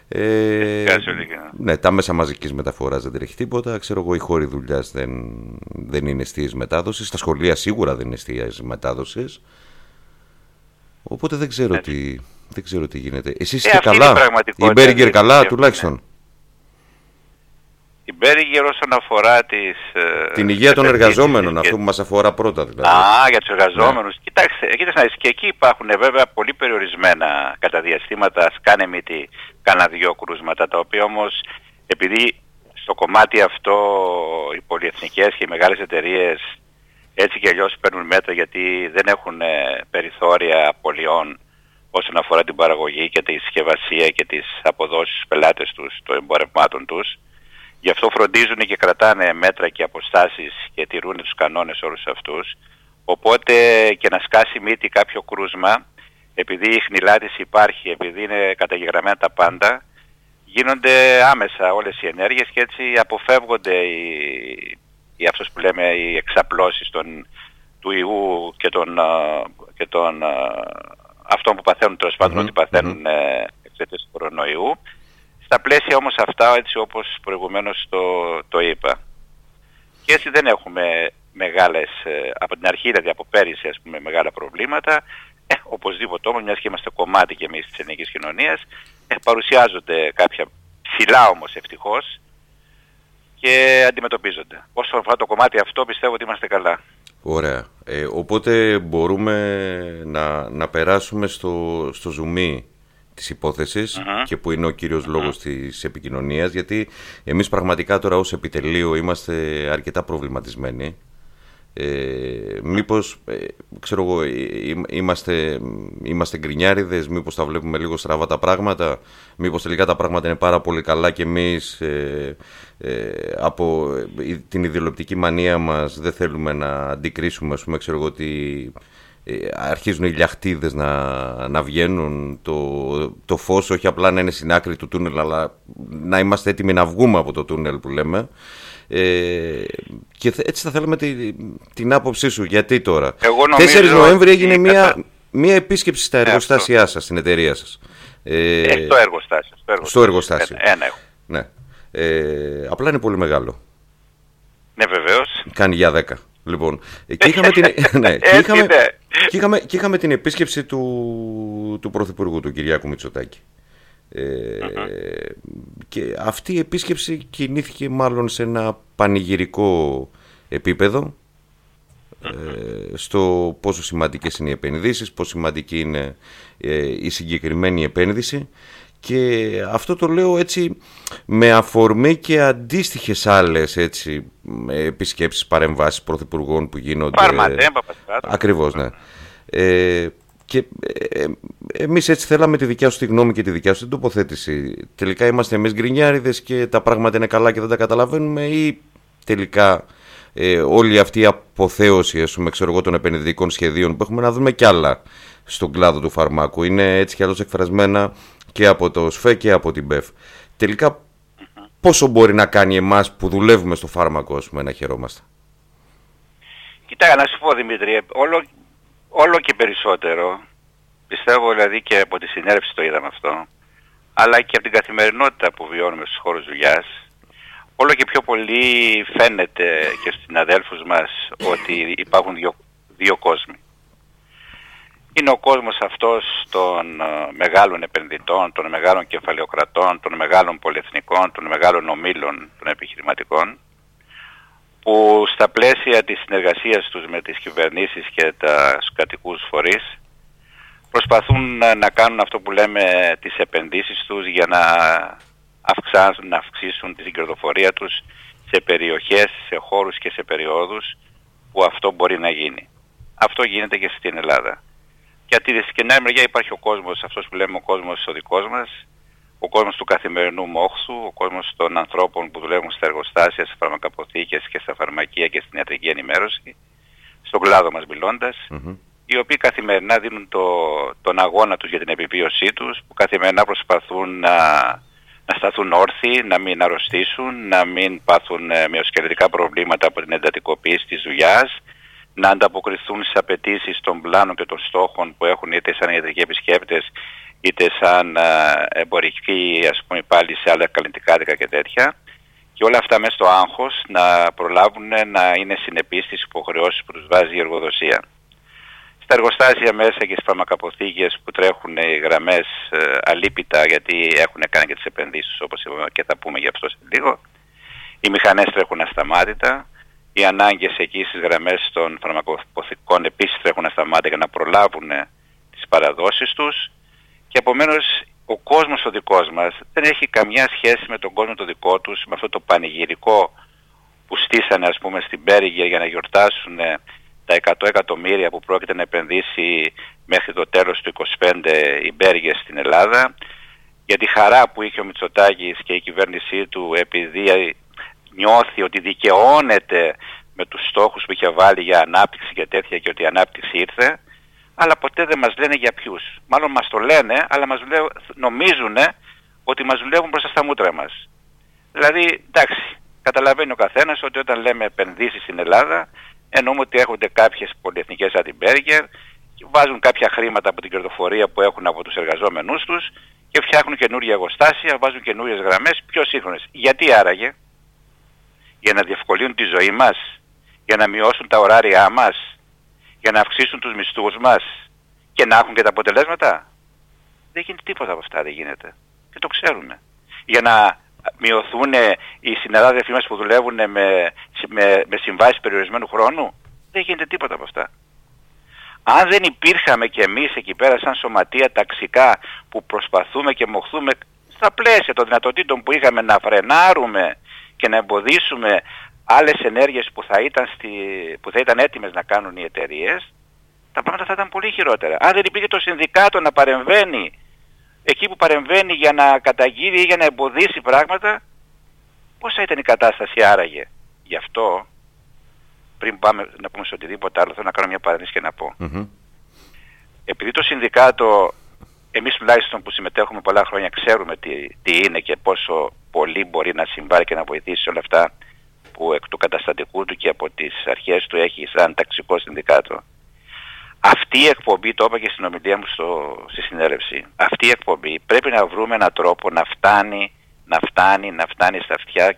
Ναι, τα μέσα μαζικής μεταφοράς δεν τρέχει τίποτα. Ξέρω εγώ, οι χώροι δουλειάς δεν είναι εστίες μετάδοσης. Τα σχολεία σίγουρα δεν είναι εστίες μετάδοσης. Οπότε δεν ξέρω τι γίνεται. Εσείς είστε καλά? Η Μπέργκερ καλά, τουλάχιστον? Η Μπέργκερ όσον αφορά την υγεία των εργαζόμενων, αυτό που μας αφορά πρώτα δηλαδή. Για τους εργαζόμενους. Ναι. Κοιτάξτε, και εκεί υπάρχουν βέβαια πολύ περιορισμένα κατά διαστήματα σκάνε μύτη κάνα δυο κρούσματα, τα οποία όμως επειδή στο κομμάτι αυτό οι πολυεθνικές και οι μεγάλες εταιρείες έτσι και αλλιώς παίρνουν μέτρα, γιατί δεν έχουν περιθώρια απολειών όσον αφορά την παραγωγή και τη συσκευασία και τις αποδόσεις στους πελάτες τους, των εμπορευμάτων τους. Γι' αυτό φροντίζουν και κρατάνε μέτρα και αποστάσεις και τηρούν τους κανόνες όλους αυτούς. Οπότε και να σκάσει μύτη κάποιο κρούσμα, επειδή η χνηλάτιση υπάρχει, επειδή είναι καταγεγραμμένα τα πάντα, γίνονται άμεσα όλες οι ενέργειες και έτσι αποφεύγονται αυτός που λέμε οι εξαπλώσεις του ιού και των αυτών που παθαίνουν, τέλος πάντων, ότι παθαίνουν εξαιτίας του κορονοϊού. Στα πλαίσια όμως αυτά, έτσι όπως προηγουμένως το είπα. Και έτσι δεν έχουμε μεγάλες, από την αρχή δηλαδή από πέρυσι ας πούμε, μεγάλα προβλήματα. Οπωσδήποτε όμως, μιας και είμαστε κομμάτι και εμείς της ελληνικής κοινωνίας, παρουσιάζονται κάποια ψηλά όμως ευτυχώς και αντιμετωπίζονται. Όσο αφορά το κομμάτι αυτό πιστεύω ότι είμαστε καλά. Ωραία. Οπότε μπορούμε να περάσουμε στο ζουμί της υπόθεσης και που είναι ο κύριος λόγος της επικοινωνίας, γιατί εμείς πραγματικά τώρα ως επιτελείο είμαστε αρκετά προβληματισμένοι. Μήπως, ξέρω εγώ, είμαστε γκρινιάριδες, μήπως τα βλέπουμε λίγο στραβά τα πράγματα, μήπως τελικά τα πράγματα είναι πάρα πολύ καλά και εμείς από την ιδεολογική μανία μας δεν θέλουμε να αντικρίσουμε, ας πούμε, ξέρω εγώ, ότι αρχίζουν οι λιαχτίδες να βγαίνουν, το φως όχι απλά να είναι στην άκρη του τούνελ, αλλά να είμαστε έτοιμοι να βγούμε από το τούνελ που λέμε. Και έτσι θα θέλαμε την άποψή σου. Γιατί τώρα 4 Νοέμβρη έγινε μια επίσκεψη στα εργοστάσια σας, στην εταιρεία σας. Στο εργοστάσιο. Ναι. Απλά είναι πολύ μεγάλο. Ναι, βεβαίως. Κάνει για 10. Λοιπόν, και είχαμε την επίσκεψη του Πρωθυπουργού, του Κυριάκου Μητσοτάκη. Και αυτή η επίσκεψη κινήθηκε μάλλον σε ένα πανηγυρικό επίπεδο, στο πόσο σημαντικές είναι οι επενδύσεις, πόσο σημαντική είναι η συγκεκριμένη επένδυση, Και αυτό το λέω έτσι με αφορμή και αντίστοιχες άλλες έτσι, επισκέψεις, παρεμβάσεις πρωθυπουργών που γίνονται. Ακριβώς, ναι. Και εμείς έτσι θέλαμε τη δικιά σου τη γνώμη και τη δικιά σου την τοποθέτηση. Τελικά είμαστε εμείς γκρινιάριδες και τα πράγματα είναι καλά και δεν τα καταλαβαίνουμε, ή τελικά όλη αυτή η αποθέωση, ας πούμε, ξέρω εγώ, των επενδυτικών σχεδίων που έχουμε να δούμε κι άλλα στον κλάδο του φαρμάκου είναι έτσι κι αλλιώς εκφρασμένα και από το ΣΦΕ και από την ΠΕΦ. Τελικά πόσο μπορεί να κάνει εμάς που δουλεύουμε στο φάρμακο, ας πούμε, να χαιρόμαστε? Κοιτάξτε, να σου πω, Δημήτρη, όλο και περισσότερο, πιστεύω δηλαδή και από τη συνέρευση το είδαμε αυτό, αλλά και από την καθημερινότητα που βιώνουμε στους χώρους δουλειάς, όλο και πιο πολύ φαίνεται και στους συναδέλφους μας ότι υπάρχουν δύο κόσμοι. Είναι ο κόσμος αυτός των μεγάλων επενδυτών, των μεγάλων κεφαλαιοκρατών, των μεγάλων πολυεθνικών, των μεγάλων ομίλων των επιχειρηματικών, που στα πλαίσια της συνεργασίας τους με τις κυβερνήσεις και τους κρατικούς φορείς προσπαθούν να κάνουν αυτό που λέμε τις επενδύσεις τους για να αυξήσουν την κερδοφορία τους σε περιοχές, σε χώρους και σε περιόδους που αυτό μπορεί να γίνει. Αυτό γίνεται και στην Ελλάδα. Γιατί στην άλλη μεριά υπάρχει ο κόσμος, αυτός που λέμε ο κόσμος ο δικός μας, ο κόσμος του καθημερινού μόχθου, ο κόσμος των ανθρώπων που δουλεύουν στα εργοστάσια, στις φαρμακαποθήκες και στα φαρμακεία και στην ιατρική ενημέρωση, στον κλάδο μας μιλώντας, οι οποίοι καθημερινά δίνουν τον αγώνα τους για την επιβίωσή τους, που καθημερινά προσπαθούν να σταθούν όρθιοι, να μην αρρωστήσουν, να μην πάθουν μυοσκελετικά προβλήματα από την εντατικοποίηση της δουλειάς, να ανταποκριθούν στις απαιτήσεις των πλάνων και των στόχων που έχουν είτε σαν ιατρικοί επισκέπτες είτε σαν εμπορικοί, ας πούμε, πάλι σε άλλα καλλιτικά και τέτοια, και όλα αυτά μέσα στο άγχος να προλάβουν να είναι συνεπείς στις υποχρεώσεις που τους βάζει η εργοδοσία. Στα εργοστάσια μέσα και στις φαρμακαποθήκες που τρέχουν οι γραμμές αλίπητα, γιατί έχουν κάνει και τις επενδύσεις, όπως είπαμε, και θα πούμε για αυτό σε λίγο, οι μηχανές τρέχουν ασταμάτητα, οι ανάγκες εκεί στις γραμμές των φαρμακαποθηκών επίσης τρέχουν ασταμάτητα για να προλάβουν τις παραδόσεις τους, και επομένως ο κόσμος ο δικός μας δεν έχει καμιά σχέση με τον κόσμο το δικό τους, με αυτό το πανηγυρικό που στήσανε, ας πούμε, στην Μπέριγκερ για να γιορτάσουν τα 100 εκατομμύρια που πρόκειται να επενδύσει μέχρι το τέλος του 2025 η Μπέριγκερ στην Ελλάδα, για τη χαρά που είχε ο Μητσοτάκης και η κυβέρνησή του επειδή νιώθει ότι δικαιώνεται με τους στόχους που είχε βάλει για ανάπτυξη και τέτοια, και ότι η ανάπτυξη ήρθε, αλλά ποτέ δεν μας λένε για ποιους. Μάλλον μας το λένε, αλλά νομίζουν ότι μας δουλεύουν μπροστά στα μούτρα μας. Δηλαδή, εντάξει, καταλαβαίνει ο καθένας ότι όταν λέμε επενδύσεις στην Ελλάδα, εννοούμε ότι έχονται κάποιες πολυεθνικές σαν την Μπέριγκερ, βάζουν κάποια χρήματα από την κερδοφορία που έχουν από τους εργαζόμενούς τους και φτιάχνουν καινούργια εργοστάσια, βάζουν καινούριες γραμμές πιο σύγχρονες. Γιατί άραγε? Για να διευκολύνουν τη ζωή μας, για να μειώσουν τα ωράρια μας, για να αυξήσουν τους μισθούς μας και να έχουν και τα αποτελέσματα? Δεν γίνεται τίποτα από αυτά, δεν γίνεται. Και το ξέρουμε. Για να μειωθούν οι συναδέλφοι μας που δουλεύουν με συμβάσεις περιορισμένου χρόνου? Δεν γίνεται τίποτα από αυτά. Αν δεν υπήρχαμε κι εμείς εκεί πέρα σαν σωματεία ταξικά που προσπαθούμε και μοχθούμε στα πλαίσια των δυνατοτήτων που είχαμε να φρενάρουμε και να εμποδίσουμε άλλες ενέργειες που θα ήταν έτοιμες να κάνουν οι εταιρείες, τα πράγματα θα ήταν πολύ χειρότερα. Αν δεν υπήρχε το συνδικάτο να παρεμβαίνει εκεί που παρεμβαίνει για να καταγγείλει ή για να εμποδίσει πράγματα, πώς θα ήταν η κατάσταση άραγε? Γι' αυτό, πριν πάμε να πούμε σε οτιδήποτε άλλο, θέλω να κάνω μια παρένθεση και να πω. Επειδή το συνδικάτο, εμείς τουλάχιστον που συμμετέχουμε πολλά χρόνια, ξέρουμε τι είναι και πόσο πολύ μπορεί να συμβάλλει και να βοηθήσει όλα αυτά που εκ του καταστατικού του και από τις αρχές του έχει σαν ταξικό συνδικάτο. Αυτή η εκπομπή, το είπα και στην ομιλία μου στη συνέλευση, αυτή η εκπομπή πρέπει να βρούμε έναν τρόπο να φτάνει στα αυτιά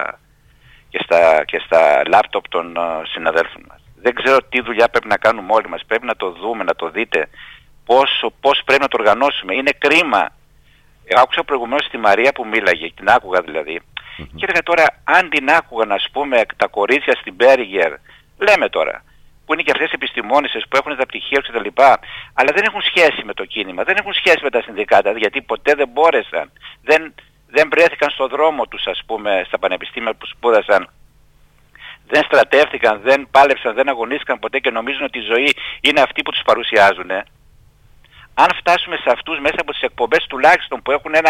και στα λάπτοπ των συναδέλφων μας. Δεν ξέρω τι δουλειά πρέπει να κάνουμε όλοι μας. Πρέπει να το δούμε, να το δείτε πώς πρέπει να το οργανώσουμε. Είναι κρίμα. Άκουσα προηγουμένως τη Μαρία που μίλαγε, την άκουγα δηλαδή, και έλεγα τώρα, αν την άκουγα, να πούμε, τα κορίτσια στην Μπέριγκερ, λέμε τώρα, που είναι και αυτές οι επιστημόνισσες που έχουν τα πτυχία τους κτλ. Αλλά δεν έχουν σχέση με το κίνημα, δεν έχουν σχέση με τα συνδικάτα, γιατί ποτέ δεν μπόρεσαν, δεν βρέθηκαν στο δρόμο τους, ας πούμε, στα πανεπιστήμια που σπούδασαν. Δεν στρατεύτηκαν, δεν πάλεψαν, δεν αγωνίστηκαν ποτέ και νομίζουν ότι η ζωή είναι αυτή που τους παρουσιάζουν. Αν φτάσουμε σε αυτούς μέσα από τις εκπομπές τουλάχιστον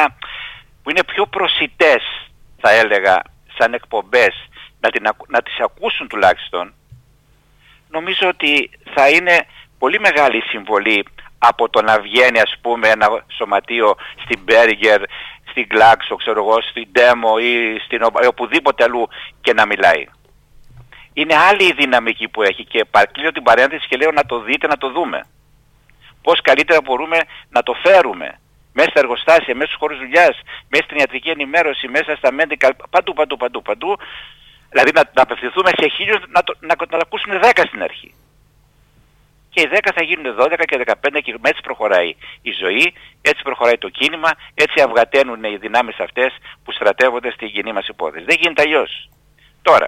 που είναι πιο προσιτές, θα έλεγα, σαν εκπομπές, να τις ακούσουν τουλάχιστον, νομίζω ότι θα είναι πολύ μεγάλη η συμβολή από το να βγαίνει, ας πούμε, ένα σωματείο στην Μπέριγκερ, στην Glaxo, ξέρω εγώ, στην Demo ή οπουδήποτε αλλού και να μιλάει. Είναι άλλη η δυναμική που έχει και κλείνω την παρένθεση και λέω να το δείτε, να το δούμε. Πώς καλύτερα μπορούμε να το φέρουμε μέσα στα εργοστάσια, μέσα στους χώρους δουλειάς, μέσα στην ιατρική ενημέρωση, μέσα στα medical, παντού. Δηλαδή να απευθυνθούμε σε 1000, να το ακούσουν 10 στην αρχή. Και οι 10 θα γίνουν 12 και 15 και έτσι προχωράει η ζωή, έτσι προχωράει το κίνημα, έτσι αυγαταίνουν οι δυνάμεις αυτές που στρατεύονται στην κοινή μας υπόθεση. Δεν γίνεται αλλιώς. Τώρα,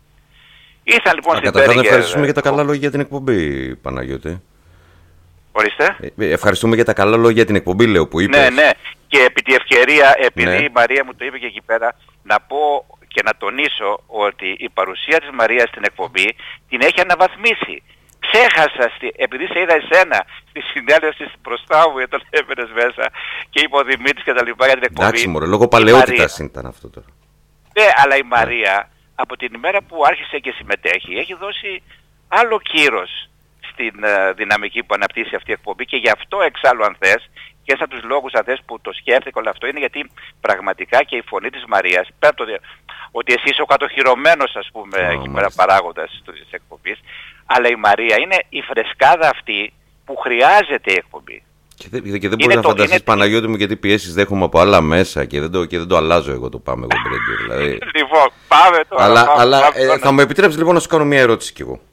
ήρθαν λοιπόν στην Μπέριγκερ... Καταρχάς ευχαριστούμε για τα καλά λόγια για την εκπομπή, Παναγιώτη. Ορίστε. Ευχαριστούμε για τα καλά λόγια για την εκπομπή, λέω, που είπες. Ναι. Και επί τη ευκαιρία, επειδή ναι, η Μαρία μου το είπε και εκεί πέρα, να πω και να τονίσω ότι η παρουσία της Μαρίας στην εκπομπή την έχει αναβαθμίσει. Ξέχασα, επειδή σε είδα εσένα στη συνέλευση μπροστά μου, τον έφερες μέσα και είπε ο Δημήτρης και τα λοιπά για την εκπομπή. Εντάξει μωρέ, λόγω παλαιότητας ήταν αυτό τώρα. Ναι, αλλά η Μαρία από την ημέρα που άρχισε και συμμετέχει έχει δώσει άλλο κύρος στην δυναμική που αναπτύσσει αυτή η εκπομπή και γι' αυτό εξάλλου αν θες και σαν τους λόγους αν θες που το σκέφτηκα όλο αυτό είναι γιατί πραγματικά και η φωνή της Μαρίας, πέρα από το ότι εσύ είσαι ο κατοχυρωμένος ας πούμε εκεί πέρα παράγοντας της εκπομπής, αλλά η Μαρία είναι η φρεσκάδα αυτή που χρειάζεται η εκπομπή. Και δεν μπορείς να φανταστείς, Παναγιώτη μου, γιατί πιέσεις δέχομαι από άλλα μέσα και δεν το αλλάζω εγώ το πάμε εγώ Μπρέντι. Δηλαδή. Λοιπόν, πάμε τώρα. Αλλά θα μου επιτρέψεις λοιπόν να σου κάνω μια ερώτηση κι εγώ.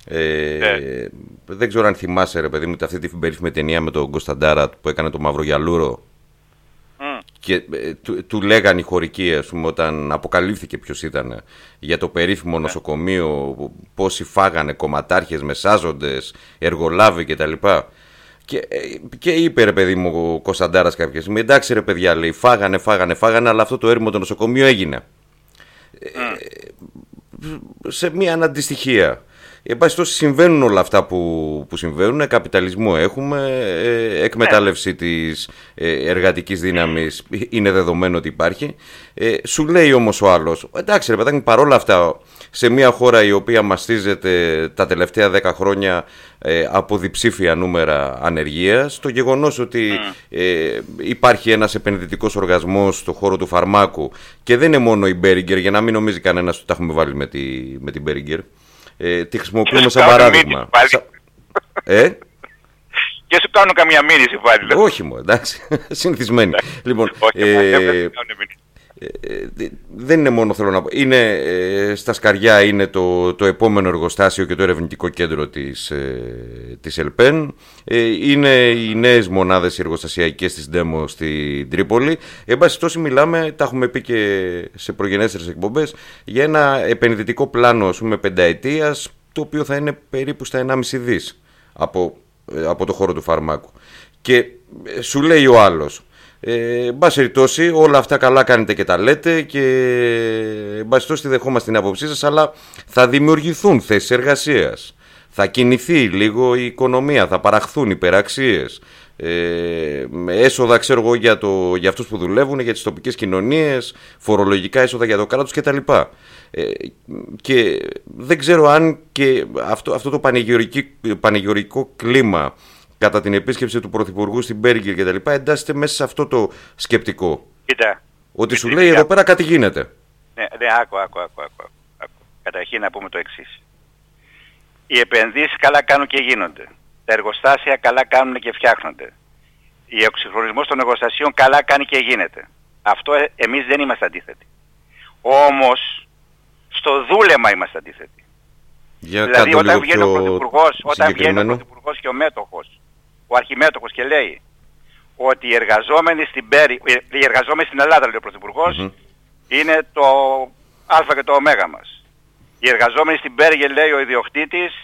Δεν ξέρω αν θυμάσαι ρε παιδί μου αυτή την περίφημη ταινία με τον Κωνσταντάρα που έκανε το Μαυρογιαλούρο και του λέγανε οι χωρικοί ας πούμε, όταν αποκαλύφθηκε ποιος ήταν για το περίφημο νοσοκομείο, πόσοι φάγανε κομματάρχες, μεσάζοντες, εργολάβοι κτλ. Και είπε ρε παιδί μου ο Κωνσταντάρας κάποια στιγμή, εντάξει ρε παιδιά, λέει, φάγανε, αλλά αυτό το έρημο το νοσοκομείο έγινε. Σε μια αναντιστοιχία. Εν πάση τόσο συμβαίνουν όλα αυτά που συμβαίνουν, καπιταλισμό έχουμε, εκμετάλλευση της εργατικής δύναμης είναι δεδομένο ότι υπάρχει. Σου λέει όμως ο άλλος, εντάξει ρε παιδάκι, παρόλα αυτά σε μια χώρα η οποία μαστίζεται τα τελευταία 10 χρόνια από διψήφια νούμερα ανεργίας, το γεγονός ότι υπάρχει ένας επενδυτικός οργασμός στον χώρο του φαρμάκου και δεν είναι μόνο η Μπέριγκερ, για να μην νομίζει κανένας ότι τα έχουμε βάλει με την Μπέριγκερ. Τη χρησιμοποιούμε σαν παράδειγμα. Και σου κάνουν καμία μήνυση πάλι. Όχι μου, εντάξει, συνηθισμένοι. Λοιπόν, δεν είναι μόνο, θέλω να πω, είναι στα Σκαριά είναι το επόμενο εργοστάσιο και το ερευνητικό κέντρο της ΕΛΠΕΝ. Είναι οι νέες μονάδες εργοστασιακές της Demo στην Τρίπολη. Εν πάση τόσο μιλάμε, τα έχουμε πει και σε προγενέστερες εκπομπές, για ένα επενδυτικό πλάνο ας πούμε, πενταετίας, το οποίο θα είναι περίπου στα 1,5 δις από το χώρο του φαρμάκου. Και σου λέει ο άλλος, εν πάση περιπτώσει, όλα αυτά καλά κάνετε και τα λέτε και εν πάση περιπτώσει δεχόμαστε την άποψή σας, αλλά θα δημιουργηθούν θέσεις εργασίας, θα κινηθεί λίγο η οικονομία, θα παραχθούν υπεραξίες, έσοδα ξέρω εγώ για αυτούς που δουλεύουν, για τις τοπικές κοινωνίες, φορολογικά έσοδα για το κράτος κτλ. Και δεν ξέρω αν και αυτό το πανηγυρικό κλίμα κατά την επίσκεψη του Πρωθυπουργού στην Μπέριγκερ και τα λοιπά εντάσσεται μέσα σε αυτό το σκεπτικό. Κοίτα. Ότι σου λέει εδώ πέρα κάτι γίνεται. Ναι, άκου. Καταρχήν να πούμε το εξής. Οι επενδύσεις καλά κάνουν και γίνονται. Τα εργοστάσια καλά κάνουν και φτιάχνονται. Ο εξυγχρονισμός των εργοστασίων καλά κάνει και γίνεται. Αυτό εμείς δεν είμαστε αντίθετοι. Όμως, στο δούλεμα είμαστε αντίθετοι. Δηλαδή όταν βγαίνει ο Πρωθυπουργός και ο μέτοχος, ο αρχιμέτοχος και λέει ότι οι εργαζόμενοι στην Ελλάδα, λέει ο Πρωθυπουργός, είναι το α και το ω μας. Οι εργαζόμενοι στην Μπέριγκερ, λέει ο ιδιοκτήτης,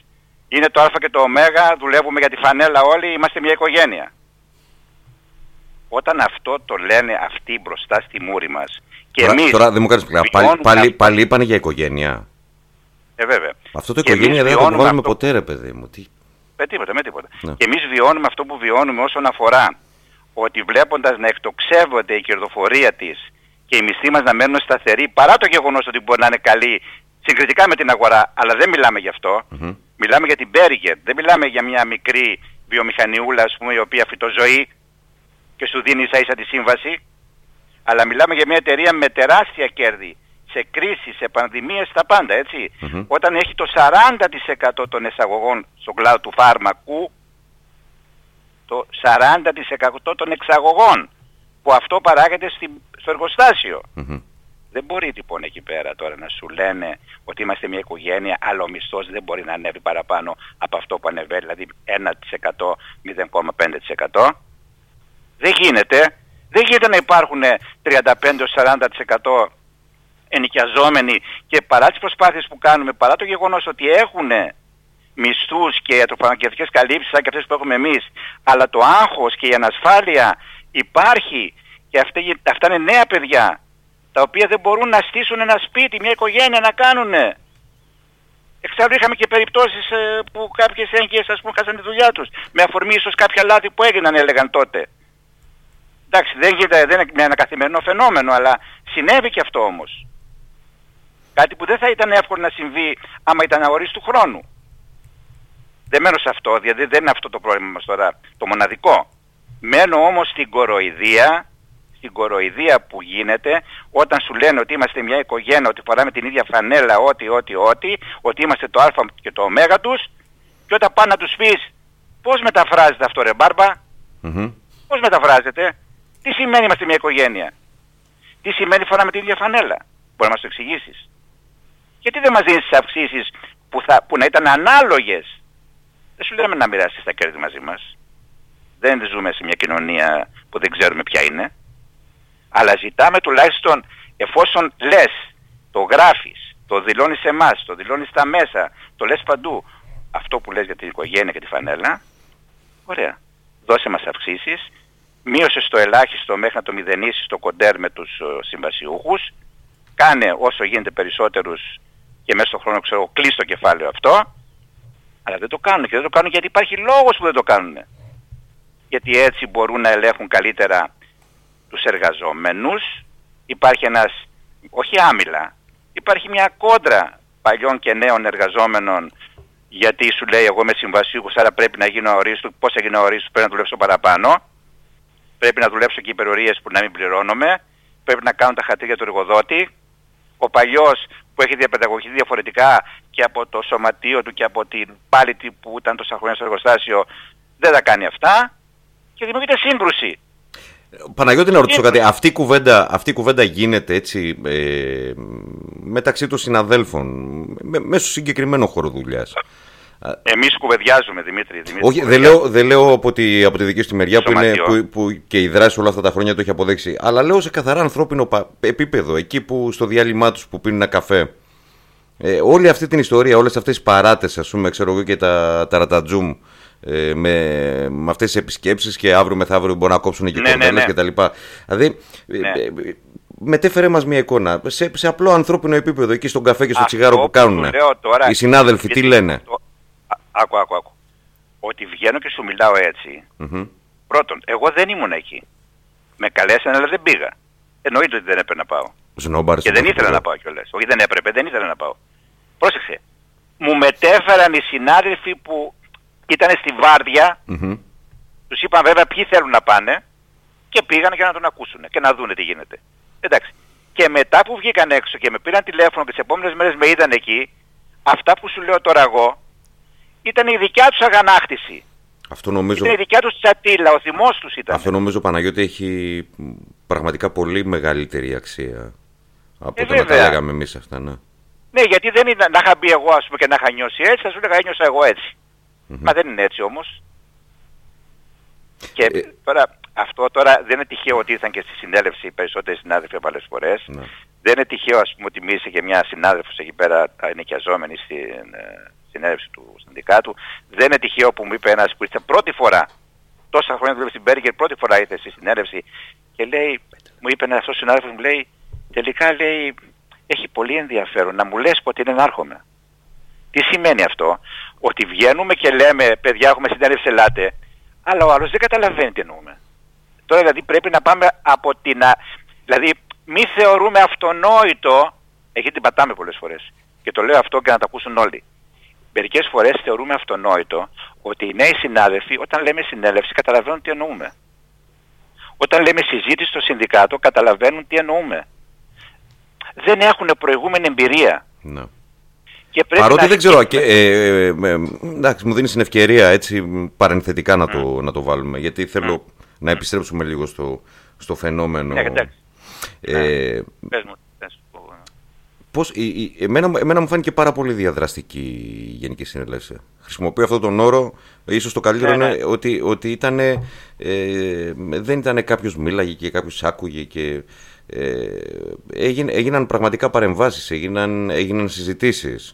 Είναι το Α και το Ω, δουλεύουμε για τη φανέλα όλοι, είμαστε μια οικογένεια. Όταν αυτό το λένε αυτοί μπροστά στη μούρη μας και εμείς... Τώρα δεν μου κάνεις πλάκα, πάλι είπανε για οικογένεια. Βέβαια. Αυτό το οικογένεια δεν θα το βάλουμε ποτέ, ρε παιδί μου. Με τίποτα. Ναι. Και εμείς βιώνουμε αυτό που βιώνουμε όσον αφορά ότι βλέποντας να εκτοξεύονται η κερδοφορία της και οι μισθοί μας να μένουν σταθεροί, παρά το γεγονός ότι μπορεί να είναι καλοί συγκριτικά με την αγορά, αλλά δεν μιλάμε γι' αυτό. Μιλάμε για την Berger, δεν μιλάμε για μια μικρή βιομηχανιούλα, ας πούμε, η οποία φυτοζωεί και σου δίνει ίσα-ίσα τη σύμβαση, αλλά μιλάμε για μια εταιρεία με τεράστια κέρδη, σε κρίσεις, σε πανδημίες, στα πάντα, έτσι. Όταν έχει το 40% των εισαγωγών στον κλάδο του φάρμακου, το 40% των εξαγωγών, που αυτό παράγεται στο εργοστάσιο. Δεν μπορεί λοιπόν εκεί πέρα τώρα να σου λένε ότι είμαστε μια οικογένεια, αλλά ο μισθός δεν μπορεί να ανέβει παραπάνω από αυτό που ανεβαίνει, δηλαδή 1%, 0,5%. Δεν γίνεται. Δεν γίνεται να υπάρχουν 35-40% ενοικιαζόμενοι και παρά τις προσπάθειες που κάνουμε, παρά το γεγονός ότι έχουν μισθούς και ιατροφαρμακευτικές καλύψεις σαν και αυτές που έχουμε εμείς, αλλά το άγχος και η ανασφάλεια υπάρχει και αυτά είναι νέα παιδιά, τα οποία δεν μπορούν να στήσουν ένα σπίτι, μια οικογένεια να κάνουν. Εξάλλου είχαμε και περιπτώσεις που κάποιες έγκυες, ας πούμε, χάσαν τη δουλειά τους, με αφορμή ίσως κάποια λάθη που έγιναν, έλεγαν τότε. Εντάξει, δεν είναι ένα καθημερινό φαινόμενο, αλλά συνέβη και αυτό όμως. Κάτι που δεν θα ήταν εύκολο να συμβεί άμα ήταν αορίστου χρόνου. Δεν μένω σε αυτό, δηλαδή δεν είναι αυτό το πρόβλημα μας τώρα, το μοναδικό. Μένω όμως στην κοροϊδία που γίνεται όταν σου λένε ότι είμαστε μια οικογένεια, ότι φοράμε την ίδια φανέλα, ότι είμαστε το Α και το Ω τους, και όταν πάνε να τους πεις πώς μεταφράζεται αυτό, ρε Μπάρμπα, πώς μεταφράζεται, τι σημαίνει είμαστε μια οικογένεια, τι σημαίνει φοράμε την ίδια φανέλα, μπορεί να μας το εξηγήσεις? Γιατί δεν μας δίνεις τις αυξήσεις που να ήταν ανάλογες? Δεν σου λέμε να μοιράσεις τα κέρδη μαζί μας. Δεν ζούμε σε μια κοινωνία που δεν ξέρουμε ποια είναι. Αλλά ζητάμε τουλάχιστον, εφόσον λες, το γράφεις, το δηλώνεις σε εμάς, το δηλώνεις στα μέσα, το λες παντού, αυτό που λες για την οικογένεια και τη φανέλα, ωραία. Δώσε μας αυξήσεις, μείωσε στο ελάχιστο μέχρι να το μηδενίσεις το κοντέρ με τους συμβασιούχους, κάνε όσο γίνεται περισσότερους και μέσα στον χρόνο, ξέρω, κλείσει το κεφάλαιο αυτό, αλλά δεν το κάνουν και δεν το κάνουν γιατί υπάρχει λόγος που δεν το κάνουν. Γιατί έτσι μπορούν να ελέγχουν καλύτερα τους εργαζόμενους, υπάρχει ένας, όχι άμυλα, υπάρχει μια κόντρα παλιών και νέων εργαζόμενων, γιατί σου λέει εγώ είμαι συμβασίουχος, άρα πρέπει να γίνω αορίστου, πώς θα γίνω αορίστου, πρέπει να δουλέψω παραπάνω, πρέπει να δουλέψω και υπερορίες που να μην πληρώνομαι, πρέπει να κάνω τα χατήρια του εργοδότη, ο παλιός που έχει διαπαιδαγωγηθεί διαφορετικά και από το σωματείο του και από την πάλη που ήταν τόσα χρόνια στο εργοστάσιο, δεν θα κάνει αυτά και δημιουργείται σύγκρουση. Παναγιώτη, να ρωτήσω κάτι. Αυτή η κουβέντα γίνεται έτσι μεταξύ των συναδέλφων, μέσω συγκεκριμένου χώρου δουλειάς. Εμείς κουβεντιάζουμε, Δημήτρη. Όχι, δεν λέω από τη δική σου μεριά που και η δράση όλα αυτά τα χρόνια το έχει αποδείξει. Αλλά λέω σε καθαρά ανθρώπινο επίπεδο, εκεί που στο διάλειμμα τους που πίνουν ένα καφέ. Όλη αυτή την ιστορία, όλες αυτές τις παράτες, ας πούμε, ξέρω εγώ, και τα ρατατζούμ, με αυτές τις επισκέψεις και αύριο μεθαύριο μπορεί να κόψουν και κορδέλες κτλ. Δηλαδή, μετέφερε μας μια εικόνα σε απλό ανθρώπινο επίπεδο, εκεί στον καφέ και στο τσιγάρο που κάνουν οι συνάδελφοι, τι λένε? Άκου. Ότι βγαίνω και σου μιλάω έτσι. Πρώτον, εγώ δεν ήμουν εκεί. Με καλέσανε, αλλά δεν πήγα. Εννοείται ότι δεν έπρεπε να πάω. Και δεν ήθελα να πάω κιόλας. Όχι, δεν έπρεπε, δεν ήθελα να πάω. Πρόσεξε. Μου μετέφεραν οι συνάδελφοι που ήταν στη βάρδια. Τους είπαν βέβαια ποιοι θέλουν να πάνε και πήγαν για να τον ακούσουν και να δούνε τι γίνεται. Εντάξει. Και μετά που βγήκαν έξω και με πήραν τηλέφωνο και τις επόμενες μέρες με είδαν εκεί, αυτά που σου λέω τώρα εγώ ήταν η δικιά τους αγανάκτηση. Αυτό νομίζω... Ήταν η δικιά τους τσατήλα, ο θυμός τους ήταν. Αυτό νομίζω, Παναγιώτη, έχει πραγματικά πολύ μεγαλύτερη αξία από το να τα λέγαμε εμείς αυτά, ναι. Ναι, γιατί δεν είναι να είχα μπει εγώ, ας πούμε, και να είχα νιώσει έτσι, θα σου έλεγα ένιωσα εγώ έτσι. Μα δεν είναι έτσι όμως. Και τώρα, αυτό τώρα δεν είναι τυχαίο ότι ήρθαν και στη συνέλευση οι περισσότεροι συνάδελφοι πολλές φορές. Δεν είναι τυχαίο, ας πούμε, ότι μίλησε και μια συνάδελφος εκεί πέρα ενοικιαζόμενη συνέλευση του συνδικάτου. Δεν είναι τυχαίο που μου είπε ένας που ήρθε πρώτη φορά, τόσα χρόνια δουλεύει στην Berger, πρώτη φορά ήρθε στη συνέλευση και λέει, μου είπε ένας αυτός συνάδελφος, μου λέει, τελικά λέει, έχει πολύ ενδιαφέρον να μου λες πότε είναι να έρχομαι. Τι σημαίνει αυτό? Ότι βγαίνουμε και λέμε, παιδιά, έχουμε συνέλευση, ελάτε, αλλά ο άλλος δεν καταλαβαίνει τι εννοούμε. Τώρα δηλαδή πρέπει να πάμε από την... Δηλαδή μη θεωρούμε αυτονόητο, εκεί την πατάμε πολλές φορές, και το λέω αυτό και να το ακούσουν όλοι. Μερικές φορές θεωρούμε αυτονόητο ότι οι νέοι συνάδελφοι, όταν λέμε συνέλευση, καταλαβαίνουν τι εννοούμε. Όταν λέμε συζήτηση στο συνδικάτο, καταλαβαίνουν τι εννοούμε. Δεν έχουν προηγούμενη εμπειρία. Ναι. Και παρότι δεν ξέρω, εντάξει, μου δίνει την ευκαιρία έτσι παρενθετικά να το βάλουμε, γιατί θέλω να επιστρέψουμε λίγο στο φαινόμενο. Ναι, εντάξει. Πες μου. Πώς, εμένα μου φάνηκε πάρα πολύ διαδραστική η Γενική Συνέλευση. Χρησιμοποιώ αυτόν τον όρο, ίσως το καλύτερο είναι ότι δεν ήταν κάποιος μίλαγε και κάποιος άκουγε και έγιναν πραγματικά παρεμβάσεις, έγιναν συζητήσεις,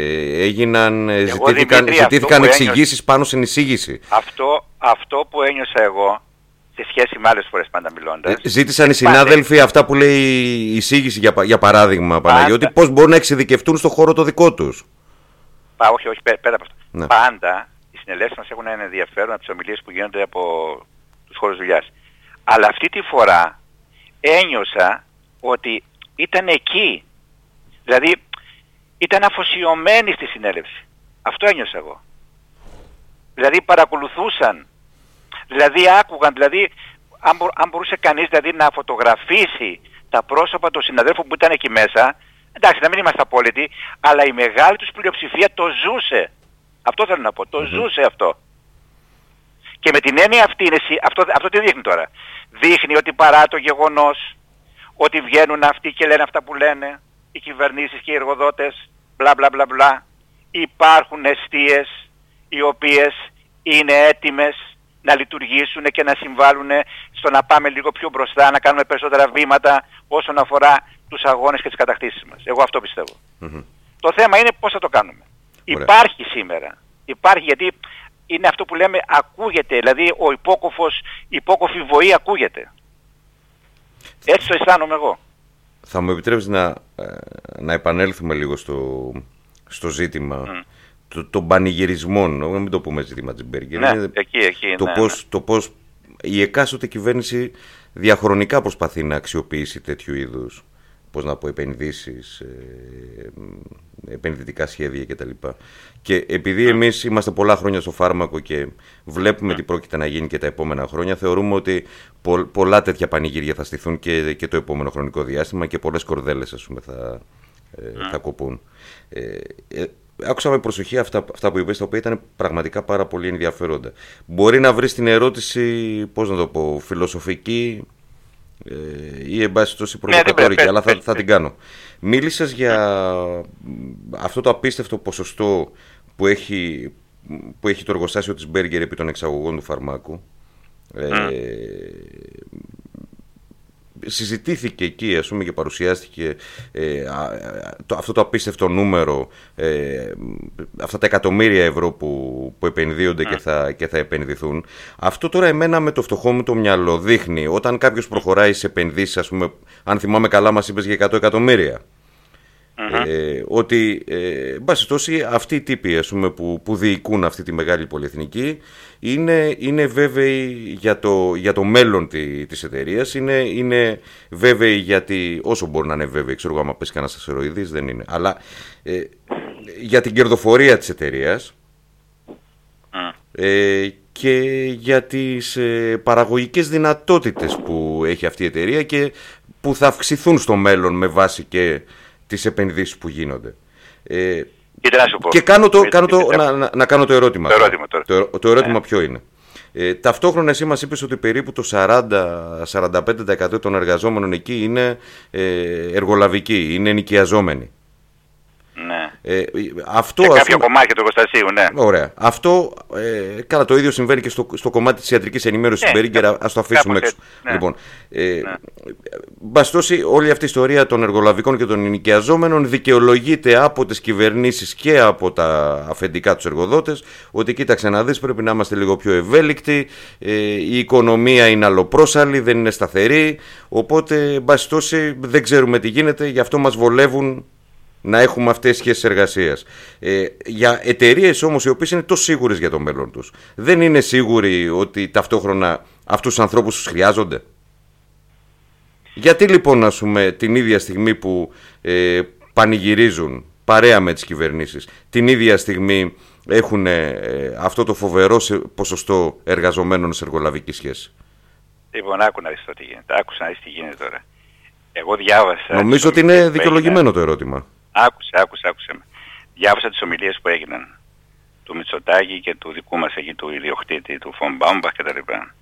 ζητήθηκαν εξηγήσεις πάνω στην εισήγηση. Αυτό που ένιωσα εγώ, σε σχέση με άλλες φορές πάντα μιλώντας. Ζήτησαν οι συνάδελφοι αυτά που λέει η εισήγηση, για παράδειγμα, Παναγιώτη, πώς μπορούν να εξειδικευτούν στο χώρο το δικό τους. Όχι, πέρα από αυτό. Ναι. Πάντα οι συνελεύσεις μας έχουν ένα ενδιαφέρον από τις ομιλίες που γίνονται από τους χώρους δουλειάς. Αλλά αυτή τη φορά ένιωσα ότι ήταν εκεί. Δηλαδή ήταν αφοσιωμένοι στη συνέλευση. Αυτό ένιωσα εγώ. Δηλαδή παρακολουθούσαν. Δηλαδή άκουγαν, δηλαδή αν μπορούσε κανείς δηλαδή να φωτογραφίσει τα πρόσωπα των συναδέλφων που ήταν εκεί μέσα, εντάξει να μην είμαστε απόλυτοι, αλλά η μεγάλη τους πλειοψηφία το ζούσε. Αυτό θέλω να πω, το ζούσε αυτό. Και με την έννοια αυτή, αυτό τι δείχνει τώρα? Δείχνει ότι παρά το γεγονός ότι βγαίνουν αυτοί και λένε αυτά που λένε, οι κυβερνήσεις και οι εργοδότες, μπλα μπλα μπλα μπλα, υπάρχουν εστίες οι οποίες είναι έτοιμες να λειτουργήσουν και να συμβάλλουν στο να πάμε λίγο πιο μπροστά, να κάνουμε περισσότερα βήματα όσον αφορά τους αγώνες και τις κατακτήσεις μας. Εγώ αυτό πιστεύω. Το θέμα είναι πώς θα το κάνουμε. Ωραία. Υπάρχει σήμερα. Υπάρχει, γιατί είναι αυτό που λέμε ακούγεται, δηλαδή ο υπόκοφη βοή ακούγεται. Έτσι το αισθάνομαι εγώ. Θα μου επιτρέψεις να επανέλθουμε λίγο στο ζήτημα των πανηγυρισμών, να μην το πούμε ζήτημα της Berger. Ναι, εκεί, το πώς η εκάστοτε κυβέρνηση διαχρονικά προσπαθεί να αξιοποιήσει τέτοιου είδους, πώς να πω, επενδύσεις, επενδυτικά σχέδια κτλ. Και επειδή εμείς είμαστε πολλά χρόνια στο φάρμακο και βλέπουμε τι πρόκειται να γίνει και τα επόμενα χρόνια, θεωρούμε ότι πολλά τέτοια πανηγύρια θα στηθούν και το επόμενο χρονικό διάστημα και πολλές κορδέλες, ας πούμε, θα κοπούν. Άκουσα με προσοχή αυτά που είπες, τα οποία ήταν πραγματικά πάρα πολύ ενδιαφέροντα. Μπορεί να βρεις την ερώτηση, πώς να το πω, φιλοσοφική ή εν πάση τόσο προβοκατόρικη, αλλά θα την κάνω. Μίλησες για αυτό το απίστευτο ποσοστό που έχει το εργοστάσιο της Berger επί των εξαγωγών του φαρμάκου. Συζητήθηκε εκεί, ας πούμε, και παρουσιάστηκε αυτό το απίστευτο νούμερο, αυτά τα εκατομμύρια ευρώ που επενδύονται και θα επενδυθούν. Αυτό τώρα εμένα με το φτωχό μου το μυαλό δείχνει, όταν κάποιος προχωράει σε επενδύσεις, ας πούμε, αν θυμάμαι καλά μας είπες για 100 εκατομμύρια. Ότι μπάση τόση αυτοί οι τύποι, ας πούμε, που διοικούν αυτή τη μεγάλη πολυεθνική είναι βέβαιοι για το μέλλον της εταιρείας, είναι βέβαιοι γιατί όσο μπορεί να είναι βέβαιοι, ξέρω εγώ, άμα πέσει κανένας αστεροειδής δεν είναι, αλλά για την κερδοφορία της εταιρείας και για τις παραγωγικές δυνατότητες που έχει αυτή η εταιρεία και που θα αυξηθούν στο μέλλον με βάση και τις επενδύσεις που γίνονται. Και να κάνω το ερώτημα. Το ερώτημα ποιο είναι? Ταυτόχρονα εσύ μας είπες ότι περίπου το 40-45% των εργαζόμενων εκεί είναι εργολαβικοί, είναι ενοικιαζόμενοι. Ναι. Αυτό, σε κάποιο κομμάτι του εργοστασίου, ναι. Ωραία. Αυτό, καλά, το ίδιο συμβαίνει και στο κομμάτι της ιατρικής ενημέρωσης στην Μπέριγκερ, ας το αφήσουμε έξω. Ναι. Λοιπόν, μπαστώσει, όλη αυτή η ιστορία των εργολαβικών και των ενοικιαζόμενων δικαιολογείται από τις κυβερνήσεις και από τα αφεντικά τους εργοδότες, ότι κοίταξε να δεις, πρέπει να είμαστε λίγο πιο ευέλικτοι, η οικονομία είναι αλλοπρόσαλη, δεν είναι σταθερή, οπότε μπαστώσει δεν ξέρουμε τι γίνεται, γι' αυτό μας βολεύουν να έχουμε αυτές τις σχέσεις εργασίας. Για εταιρείες όμως οι οποίες είναι τόσο σίγουρες για το μέλλον τους, δεν είναι σίγουροι ότι ταυτόχρονα αυτούς τους ανθρώπους τους χρειάζονται. Γιατί λοιπόν, ας πούμε, την ίδια στιγμή που πανηγυρίζουν παρέα με τις κυβερνήσεις, την ίδια στιγμή έχουν αυτό το φοβερό ποσοστό εργαζομένων σε εργολαβική σχέση? Λοιπόν, άκου να δεις τι γίνεται. Άκουσα να δεις τι γίνεται τώρα. Εγώ διάβασα... Νομίζω ότι είναι δικαιολογημένο το ερώτημα. Άκουσε με. Διάβασα τις ομιλίες που έγιναν του Μητσοτάκη και του δικού μας εκεί του ιδιοκτήτη, του Φον Μπάουμπαχ κτλ.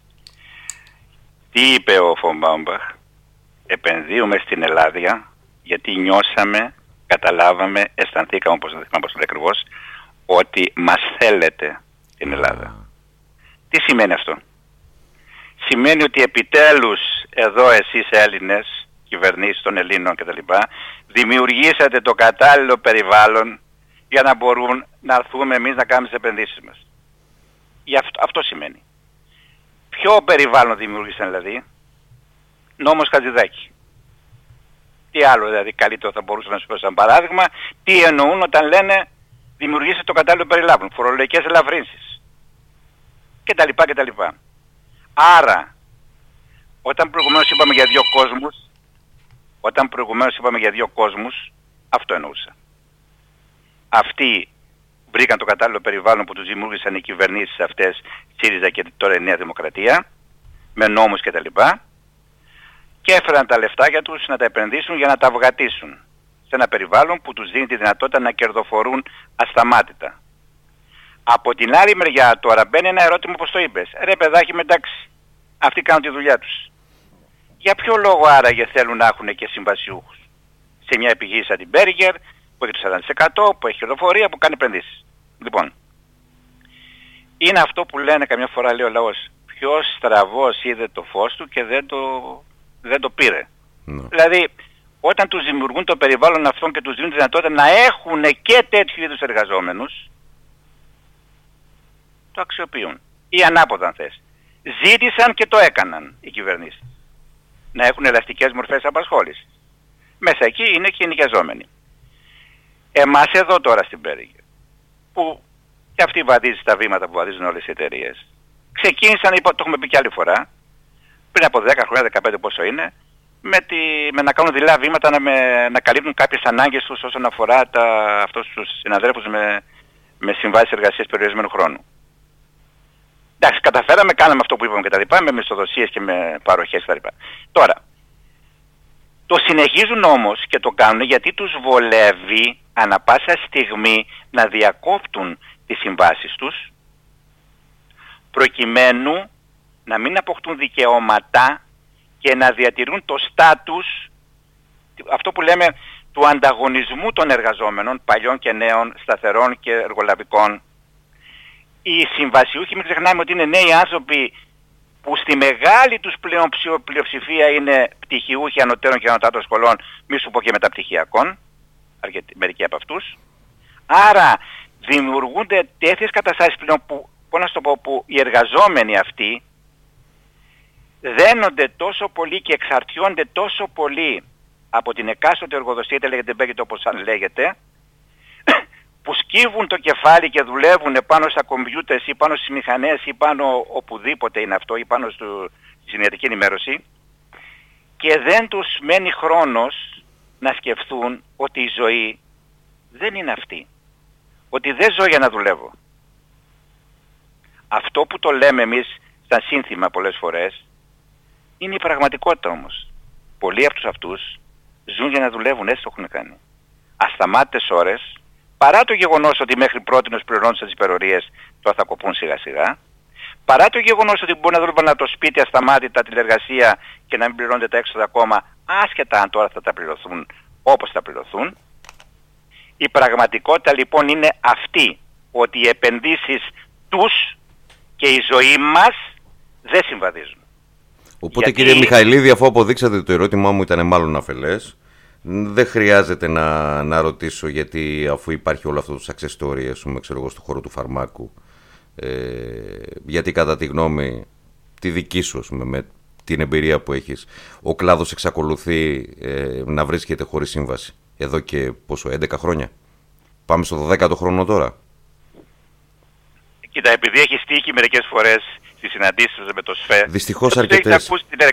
Τι είπε ο Φον Μπάουμπαχ? Επενδύουμε στην Ελλάδα γιατί νιώσαμε, καταλάβαμε, αισθανθήκαμε, όπως δεν θυμάμαι πώς το λέει ακριβώς, ότι μας θέλετε την Ελλάδα. Τι σημαίνει αυτό? Σημαίνει ότι επιτέλους εδώ εσείς Έλληνες, κυβερνήσεις των Ελλήνων κτλ, δημιουργήσατε το κατάλληλο περιβάλλον για να μπορούν να έρθουμε εμείς να κάνουμε τις επενδύσεις μας. Αυτό σημαίνει. Ποιο περιβάλλον δημιούργησαν δηλαδή? Νόμος Χατζηδάκη. Τι άλλο δηλαδή καλύτερο θα μπορούσα να σου πω σαν παράδειγμα? Τι εννοούν όταν λένε δημιουργήσατε το κατάλληλο περιβάλλον? Φορολογικές ελαφρύνσεις κτλ. Άρα, όταν προηγουμένως είπαμε για δύο κόσμους, αυτό εννοούσα. Αυτοί βρήκαν το κατάλληλο περιβάλλον που τους δημιούργησαν οι κυβερνήσεις αυτές, ΣΥΡΙΖΑ και τώρα η Νέα Δημοκρατία, με νόμους κτλ. Και έφεραν τα λεφτάκια τους να τα επενδύσουν για να τα αυγατήσουν σε ένα περιβάλλον που τους δίνει τη δυνατότητα να κερδοφορούν ασταμάτητα. Από την άλλη μεριά τώρα μπαίνει ένα ερώτημα, όπως το είπες. Ρε παιδάκι, εντάξει, αυτοί κάνουν τη δουλειά τους. Για ποιο λόγο άραγε θέλουν να έχουν και συμβασιούχους σε μια επιχείρηση σαν την Μπέριγκερ, που έχει το 40%, που έχει κερδοφορία, που κάνει επενδύσεις? Λοιπόν, είναι αυτό που λένε καμιά φορά, λέει ο λαός, ποιος στραβός είδε το φως του και δεν το πήρε. Δηλαδή, όταν τους δημιουργούν το περιβάλλον αυτών και τους δίνουν τη δυνατότητα να έχουν και τέτοιου είδους εργαζόμενους, το αξιοποιούν. Ή ανάποδα αν θες. Ζήτησαν και το έκαναν οι κυβερνήσεις. Να έχουν ελαστικές μορφές απασχόλησης. Μέσα εκεί είναι και οι ενοικιαζόμενοι. Εμάς εδώ τώρα στην Μπέριγκερ, που και αυτή βαδίζει στα βήματα που βαδίζουν όλες οι εταιρείες, ξεκίνησαν, το έχουμε πει και άλλη φορά, πριν από 10 χρόνια, 15 πόσο είναι, με να κάνουν δειλά βήματα να καλύπτουν κάποιες ανάγκες τους όσον αφορά αυτούς τους συναδέλφους με συμβάσεις εργασίας περιορισμένου χρόνου. Εντάξει, καταφέραμε, κάναμε αυτό που είπαμε και τα λοιπά, με μισθοδοσίες και με παροχές και τα λοιπά. Τώρα, το συνεχίζουν όμως και το κάνουν γιατί τους βολεύει ανα πάσα στιγμή να διακόπτουν τις συμβάσεις τους, προκειμένου να μην αποκτούν δικαιώματα και να διατηρούν το στάτους, αυτό που λέμε, του ανταγωνισμού των εργαζόμενων, παλιών και νέων, σταθερών και εργολαβικών. Οι συμβασιούχοι, μην ξεχνάμε ότι είναι νέοι άνθρωποι που στη μεγάλη τους πλειοψηφία είναι πτυχιούχοι ανωτέρων και ανωτάτων σχολών, μη σου πω και μεταπτυχιακών, μερικοί από αυτούς. Άρα δημιουργούνται τέτοιες καταστάσεις πλέον που οι εργαζόμενοι αυτοί δένονται τόσο πολύ και εξαρτιόνται τόσο πολύ από την εκάστοτε εργοδοσία, είτε λέγεται Μπέγκετ όπως αν λέγεται, που σκύβουν το κεφάλι και δουλεύουν πάνω στα κομπιούτερς ή πάνω στις μηχανές ή πάνω οπουδήποτε είναι αυτό ή πάνω στην ιατρική ενημέρωση, και δεν τους μένει χρόνος να σκεφτούν ότι η ζωή δεν είναι αυτή. Ότι δεν ζω για να δουλεύω. Αυτό που το λέμε εμείς σαν σύνθημα πολλές φορές είναι η πραγματικότητα όμως. Πολλοί από αυτούς ζουν για να δουλεύουν, έτσι το έχουν κάνει. Ασταμάτητες ώρες, παρά το γεγονός ότι μέχρι πρότινος πληρώνονταν τις υπερορίες, τώρα θα κοπούν σιγά σιγά, παρά το γεγονός ότι μπορεί να δουλεύουν από το σπίτι ασταμάτητα τηλεργασία και να μην πληρώνονται τα έξοδα ακόμα, άσχετα αν τώρα θα τα πληρωθούν όπως θα πληρωθούν, Η πραγματικότητα λοιπόν είναι αυτή, ότι οι επενδύσεις τους και η ζωή μας δεν συμβαδίζουν. Οπότε κύριε Μιχαηλίδη, αφού αποδείξατε το ερώτημά μου ήταν μάλλον αφελές, δεν χρειάζεται να ρωτήσω, γιατί αφού υπάρχει όλο αυτό το success story, ξέρω εγώ, στον χώρο του φαρμάκου, γιατί κατά τη γνώμη τη δική σου, με την εμπειρία που έχεις, ο κλάδος εξακολουθεί να βρίσκεται χωρίς σύμβαση εδώ και πόσο, 11 χρόνια? Πάμε στο 12ο χρόνο τώρα. Κοίτα, επειδή έχεις τύχει μερικές φορές στις συναντήσεις με το ΣΦΕ, δυστυχώς αρκετές.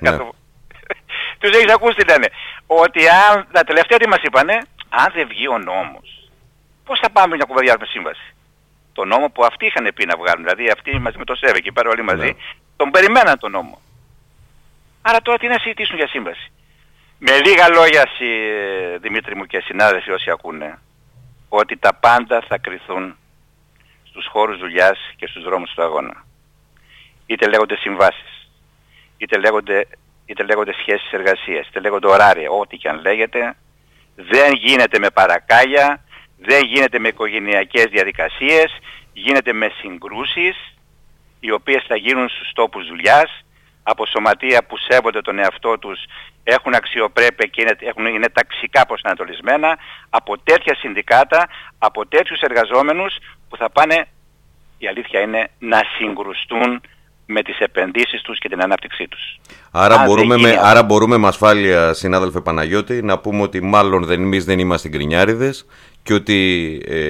Τους έχεις ακούσει τι λένε, ότι τα τελευταία τι μας είπανε, αν δεν βγει ο νόμος, πώς θα πάμε να κουβεντιάσουμε σύμβαση? Το νόμο που αυτοί είχαν πει να βγάλουν, δηλαδή αυτοί μαζί με το ΣΕΒ εκεί πέρα όλοι μαζί, τον περιμέναν τον νόμο. Άρα τώρα τι να συζητήσουν για σύμβαση? Με λίγα λόγια, Δημήτρη μου και συνάδελφοι όσοι ακούνε, ότι τα πάντα θα κριθούν στους χώρους δουλειάς και στους δρόμους του αγώνα. Είτε λέγονται συμβάσεις, είτε λέγονται σχέσεις εργασίας, είτε λέγονται ωράρια, ό,τι και αν λέγεται, δεν γίνεται με παρακάλια, δεν γίνεται με οικογενειακές διαδικασίες, γίνεται με συγκρούσεις, οι οποίες θα γίνουν στους τόπους δουλειάς, από σωματεία που σέβονται τον εαυτό τους, έχουν αξιοπρέπεια και είναι ταξικά προσανατολισμένα, από τέτοια συνδικάτα, από τέτοιους εργαζόμενους που θα πάνε, η αλήθεια είναι, να συγκρουστούν με τις επενδύσεις τους και την ανάπτυξή τους. Άρα μπορούμε με ασφάλεια, συνάδελφε Παναγιώτη, να πούμε ότι μάλλον εμείς δεν είμαστε γκρινιάριδες και ότι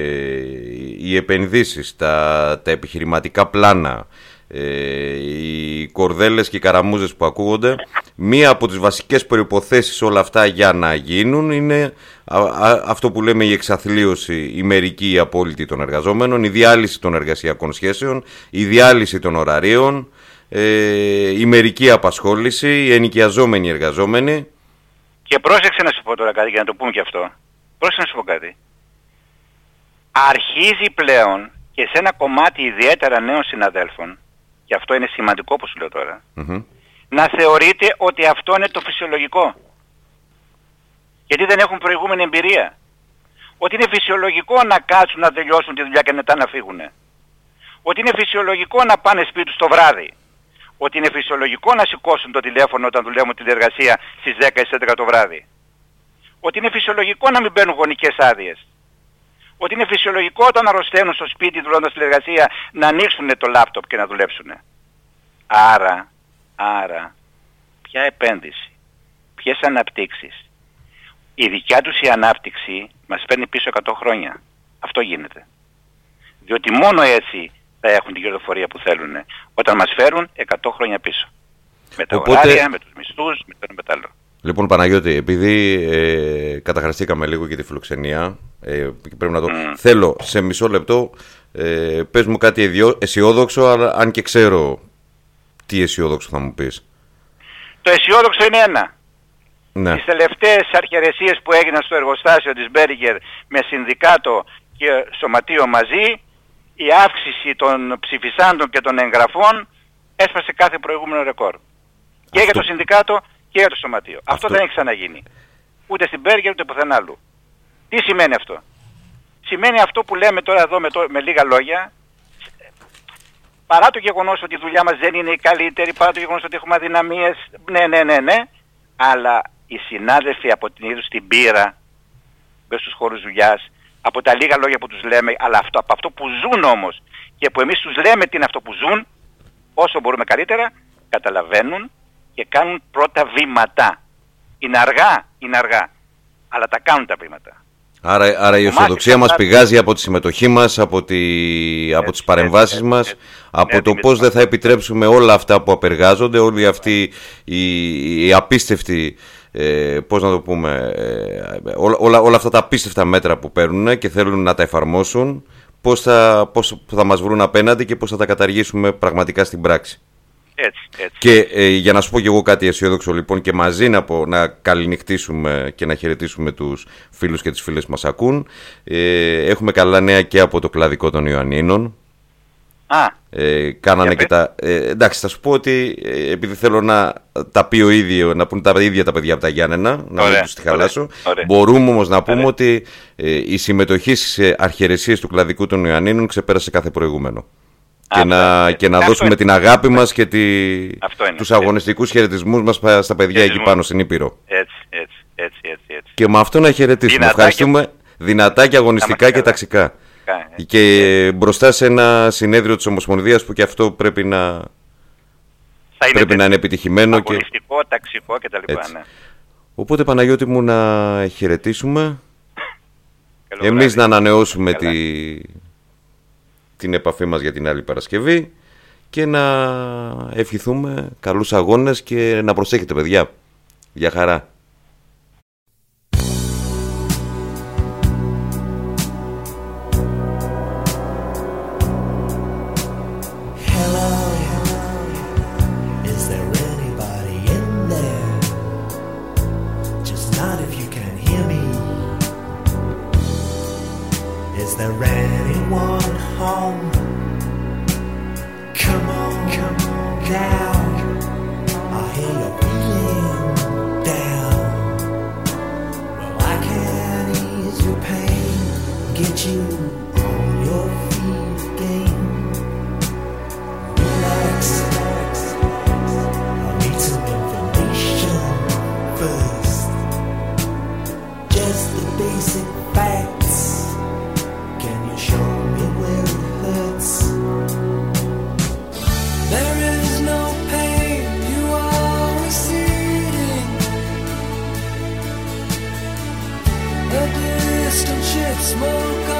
οι επενδύσεις, τα επιχειρηματικά πλάνα, οι κορδέλες και οι καραμούζες που ακούγονται, μία από τις βασικές προϋποθέσεις όλα αυτά για να γίνουν είναι αυτό που λέμε η εξαθλίωση, η μερική, η απόλυτη των εργαζόμενων, η διάλυση των εργασιακών σχέσεων, η διάλυση των ωραρίων, η μερική απασχόληση, οι ενοικιαζόμενοι εργαζόμενοι. Και πρόσεξε να σου πω τώρα κάτι για να το πούμε και αυτό. Πρόσεξε να σου πω κάτι. Αρχίζει πλέον και σε ένα κομμάτι ιδιαίτερα νέων συναδέλφων, και αυτό είναι σημαντικό που σου λέω τώρα, να θεωρείται ότι αυτό είναι το φυσιολογικό. Γιατί δεν έχουν προηγούμενη εμπειρία. Ότι είναι φυσιολογικό να κάτσουν να τελειώσουν τη δουλειά και μετά να φύγουν. Ότι είναι φυσιολογικό να πάνε σπίτι τους το βράδυ. Ότι είναι φυσιολογικό να σηκώσουν το τηλέφωνο όταν δουλεύουν την εργασία στις 10 ή 11 το βράδυ. Ότι είναι φυσιολογικό να μην μπαίνουν γονικές άδειες. Ότι είναι φυσιολογικό όταν αρρωσταίνουν στο σπίτι δουλεύοντας στην εργασία να ανοίξουν το λάπτοπ και να δουλέψουν. Άρα, ποια επένδυση, ποιες αναπτύξεις? Η δικιά τους η ανάπτυξη μας παίρνει πίσω 100 χρόνια. Αυτό γίνεται. Διότι μόνο έτσι θα έχουν την κερδοφορία που θέλουν, όταν μας φέρουν 100 χρόνια πίσω. Με τα ωράρια, με τους μισθούς, με το ένα με το άλλο. Λοιπόν, Παναγιώτη, επειδή καταχραστήκαμε λίγο και τη φιλοξενία, πρέπει να το... Θέλω σε μισό λεπτό, πες μου κάτι αισιόδοξο, αλλά αν και ξέρω τι αισιόδοξο θα μου πεις. Το αισιόδοξο είναι ένα. Ναι. Τις τελευταίες αρχαιρεσίες που έγιναν στο εργοστάσιο της Μπέριγκερ με συνδικάτο και σωματείο μαζί, η αύξηση των ψηφισάντων και των εγγραφών έσπασε κάθε προηγούμενο ρεκόρ. Και για το συνδικάτο και για το σωματείο. Αυτό δεν έχει ξαναγίνει. Ούτε στην Μπέριγκερ ούτε πουθενά άλλου. Τι σημαίνει αυτό? Σημαίνει αυτό που λέμε τώρα εδώ με λίγα λόγια. Παρά το γεγονός ότι η δουλειά μας δεν είναι η καλύτερη, παρά το γεγονός ότι έχουμε αδυναμίες, ναι, αλλά οι συνάδελφοι από την είδους την πείρα, μέσα στους χώρους δουλειάς, από τα λίγα λόγια που τους λέμε, αλλά από αυτό που ζουν όμως και που εμείς τους λέμε τι είναι αυτό που ζουν, όσο μπορούμε καλύτερα, καταλαβαίνουν και κάνουν πρώτα βήματα. Είναι αργά, αλλά τα κάνουν τα βήματα. Άρα η αισιοδοξία μας πηγάζει από τη συμμετοχή μας, από τις παρεμβάσεις μας, από το πώς δεν θα επιτρέψουμε όλα αυτά που απεργάζονται, όλοι αυτοί οι απίστευτοι, πώς να το πούμε, όλα αυτά τα απίστευτα μέτρα που παίρνουν και θέλουν να τα εφαρμόσουν, πώς θα μας βρουν απέναντι και πώς θα τα καταργήσουμε πραγματικά στην πράξη. Έτσι. Και για να σου πω και εγώ κάτι αισιόδοξο λοιπόν, και μαζί να καληνυχτήσουμε και να χαιρετήσουμε τους φίλους και τις φίλες που μας ακούν. Έχουμε καλά νέα και από το κλαδικό των Ιωαννίνων. Κάνανε και τα... εντάξει, θα σου πω ότι επειδή θέλω να τα πει ο ίδιο, να πούν τα ίδια τα παιδιά από τα Γιάννενα, να μην τους τη χαλάσω. Μπορούμε όμως να πούμε ότι η συμμετοχή στις αρχιερεσίες του κλαδικού των Ιωαννίνων ξεπέρασε κάθε προηγούμενο. Και να δώσουμε την αγάπη μας και τους αγωνιστικούς χαιρετισμούς μας στα παιδιά εκεί πάνω στην Ήπειρο. Έτσι. Και με αυτό να χαιρετήσουμε. Ευχαριστούμε δυνατά και αγωνιστικά και ταξικά. Και μπροστά σε ένα συνέδριο της Ομοσπονδίας που και αυτό πρέπει να είναι επιτυχημένο. Αγωνιστικό, ταξικό κτλ. Ναι. Οπότε Παναγιώτη μου να χαιρετήσουμε. Εμείς να ανανεώσουμε την επαφή μας για την άλλη Παρασκευή και να ευχηθούμε καλούς αγώνες και να προσέχετε παιδιά. Γεια χαρά. Is there anyone home? Come on down. I hear you're feeling down. Well, I can ease your pain, get you on your feet again. Relax. I need some information first. Just the basic facts. Show me where it hurts. There is no pain, you are receding. A distant ship smoke